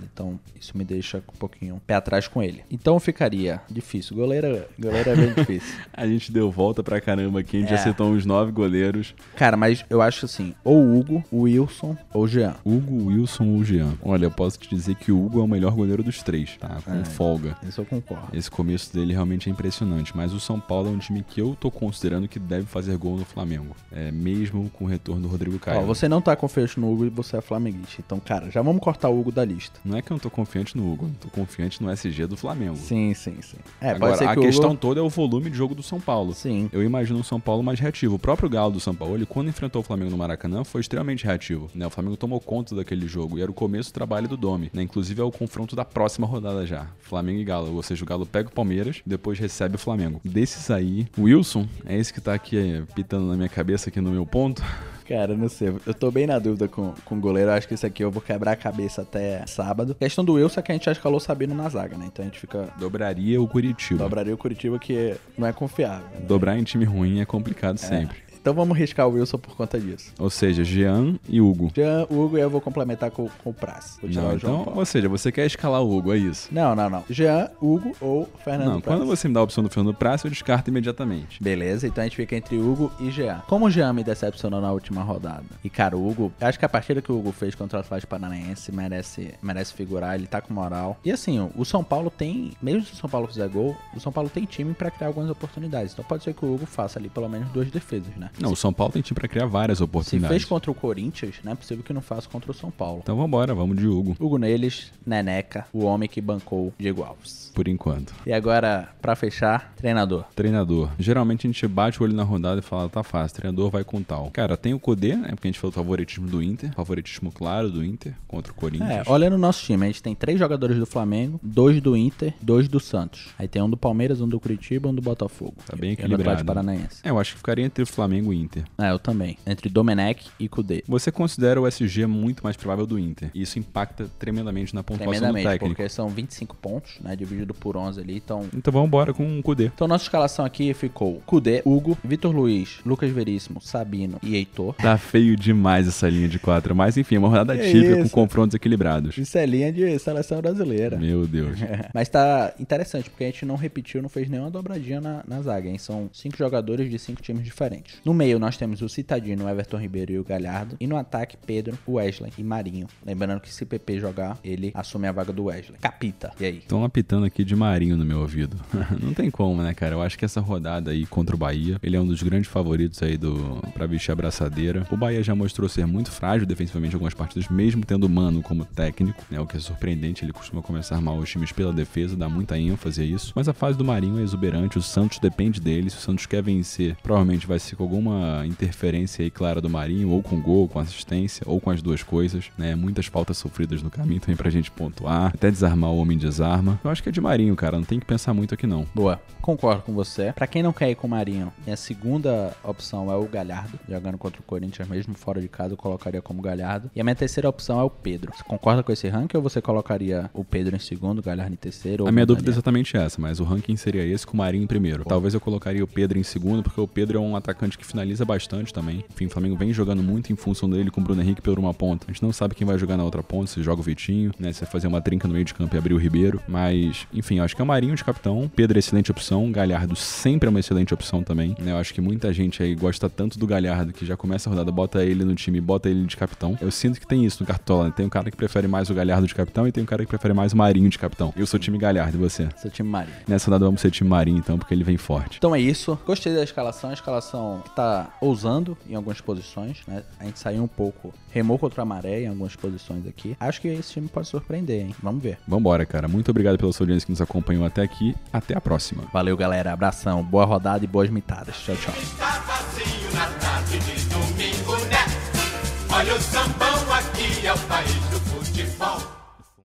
Então, isso me deixa um pouquinho pé atrás com ele. Então, ficaria difícil. Goleiro é bem difícil. A gente deu volta pra caramba aqui, a gente acertou uns 9 goleiros. Cara, mas eu acho assim, ou Hugo, o Wilson ou o Jean. Hugo, Wilson ou Jean. Olha, eu posso te dizer que o Hugo é o melhor goleiro dos 3, tá? Com folga. Isso eu concordo. Esse começo dele realmente é impressionante, mas o São Paulo é um time que eu tô considerando que deve fazer gol no Flamengo. Mesmo com o retorno do Rodrigo Caio. Ó, você não tá confiante no Hugo e você é flamenguista. Então, cara, já vamos cortar o Hugo da lista. Não é que eu não tô confiante no Hugo, eu tô confiante no SG do Flamengo. Sim. Agora, pode ser que a questão Hugo... toda é o volume de jogo do São Paulo. Sim. Eu imagino um São Paulo mais reativo. O próprio Galo do São Paulo, ele, quando enfrentou o Flamengo no Maracanã, foi extremamente reativo, né? O Flamengo tomou conta daquele jogo e era o começo do trabalho do Domi, né? Inclusive é o confronto da próxima rodada já. Flamengo e Galo, ou seja, o Galo pega o Palmeiras e depois recebe o Flamengo. Desses aí, o Wilson, é esse que tá aqui pitando na minha cabeça, aqui no meu ponto. Cara, não sei. Eu tô bem na dúvida com o goleiro. Eu acho que esse aqui eu vou quebrar a cabeça até sábado. A questão do Wilson é que a gente já escalou Sabino na zaga, né? Então a gente fica... Dobraria o Curitiba. Dobraria o Curitiba, que não é confiável. Né? Dobrar em time ruim é complicado sempre. Então vamos riscar o Wilson por conta disso. Ou seja, Jean e Hugo. Jean, Hugo e eu vou complementar com o Praz. Não, então, ou seja, você quer escalar o Hugo, é isso? Não. Jean, Hugo ou Fernando Praz. Quando você me dá a opção do Fernando Praz, eu descarto imediatamente. Beleza, então a gente fica entre Hugo e Jean. Como o Jean me decepcionou na última rodada, e cara, o Hugo, acho que a partida que o Hugo fez contra o Atlético Paranaense merece figurar, ele tá com moral. E assim, o São Paulo tem, mesmo se o São Paulo fizer gol, o São Paulo tem time pra criar algumas oportunidades. Então pode ser que o Hugo faça ali pelo menos 2 defesas, né? Não, o São Paulo tem time pra criar várias oportunidades. Se fez contra o Corinthians, não é possível que não faça contra o São Paulo. Então vambora, vamos de Hugo. Hugo neles, Neneca, o homem que bancou Diego Alves. Por enquanto. E agora, pra fechar, treinador. Treinador. Geralmente a gente bate o olho na rodada e fala, tá fácil, treinador vai com tal. Cara, tem o Cudê, né? Porque a gente falou do favoritismo do Inter. Favoritismo claro do Inter contra o Corinthians. Olha no nosso time, a gente tem 3 jogadores do Flamengo, 2 do Inter, 2 do Santos. Aí tem um do Palmeiras, um do Curitiba, um do Botafogo. Tá bem e equilibrado. do Atlético Paranaense. Eu acho que ficaria entre o Flamengo e o Inter. Eu também. Entre Domenech e Cudê. Você considera o SG muito mais provável do Inter. E isso impacta tremendamente na pontuação do técnico. Porque são 25 pontos, né? Dividido por 11 ali, então vamos embora com o Cudê. Então nossa escalação aqui ficou Cudê, Hugo, Vitor Luiz, Lucas Veríssimo, Sabino e Heitor. Tá feio demais essa linha de 4, mas enfim, é uma rodada típica com confrontos equilibrados. Isso é linha de seleção brasileira. Meu Deus. Mas tá interessante, porque a gente não repetiu, não fez nenhuma dobradinha na zaga, hein? São 5 jogadores de 5 times diferentes. No meio nós temos o Citadino, o Everton Ribeiro e o Galhardo. E no ataque, Pedro, o Wesley e Marinho. Lembrando que se PP jogar, ele assume a vaga do Wesley. Capita. E aí? Estão apitando aqui de Marinho no meu ouvido. Não tem como, né, cara? Eu acho que essa rodada aí contra o Bahia, ele é um dos grandes favoritos aí pra vestir a braçadeira. O Bahia já mostrou ser muito frágil defensivamente em algumas partidas, mesmo tendo o Mano como técnico, né? O que é surpreendente, ele costuma começar mal os times pela defesa, dá muita ênfase a isso. Mas a fase do Marinho é exuberante, o Santos depende dele. Se o Santos quer vencer, provavelmente vai ser com alguma interferência aí clara do Marinho, ou com gol, com assistência, ou com as duas coisas, né? Muitas faltas sofridas no caminho também pra gente pontuar, até desarmar o homem desarma. Eu acho que é de Marinho, cara, não tem que pensar muito aqui não. Boa, concordo com você. Pra quem não quer ir com o Marinho, a segunda opção é o Galhardo, jogando contra o Corinthians mesmo fora de casa, eu colocaria como Galhardo. E a minha terceira opção é o Pedro. Você concorda com esse ranking ou você colocaria o Pedro em segundo, o Galhardo em terceiro? A minha dúvida é exatamente essa, mas o ranking seria esse com o Marinho em primeiro. Talvez eu colocaria o Pedro em segundo, porque o Pedro é um atacante que finaliza bastante também. Enfim, o Flamengo vem jogando muito em função dele com o Bruno Henrique por uma ponta. A gente não sabe quem vai jogar na outra ponta, se joga o Vitinho, né? Se vai fazer uma trinca no meio de campo e abrir o Ribeiro. Mas, enfim, eu acho que é o Marinho de capitão. Pedro é excelente opção. Galhardo sempre é uma excelente opção também, né? Eu acho que muita gente aí gosta tanto do Galhardo que já começa a rodada, bota ele no time, bota ele de capitão. Eu sinto que tem isso no Cartola, né? Tem um cara que prefere mais o Galhardo de capitão e tem um cara que prefere mais o Marinho de capitão. Eu sou time Galhardo, e você? Sou time Marinho. Nessa rodada vamos ser time Marinho, então, porque ele vem forte. Então é isso. Gostei da escalação. A escalação que tá ousando em algumas posições, né? A gente saiu um pouco, remou contra a maré em algumas posições aqui. Acho que esse time pode surpreender, hein? Vamos ver. Vambora, cara. Muito obrigado pela sua audiência que nos acompanhou até aqui. Até a próxima. Valeu, galera. Abração. Boa rodada e boas mitadas. Tchau, tchau. Tá vazio na tarde de domingo, né? Olha o sambão aqui, é o país do futebol.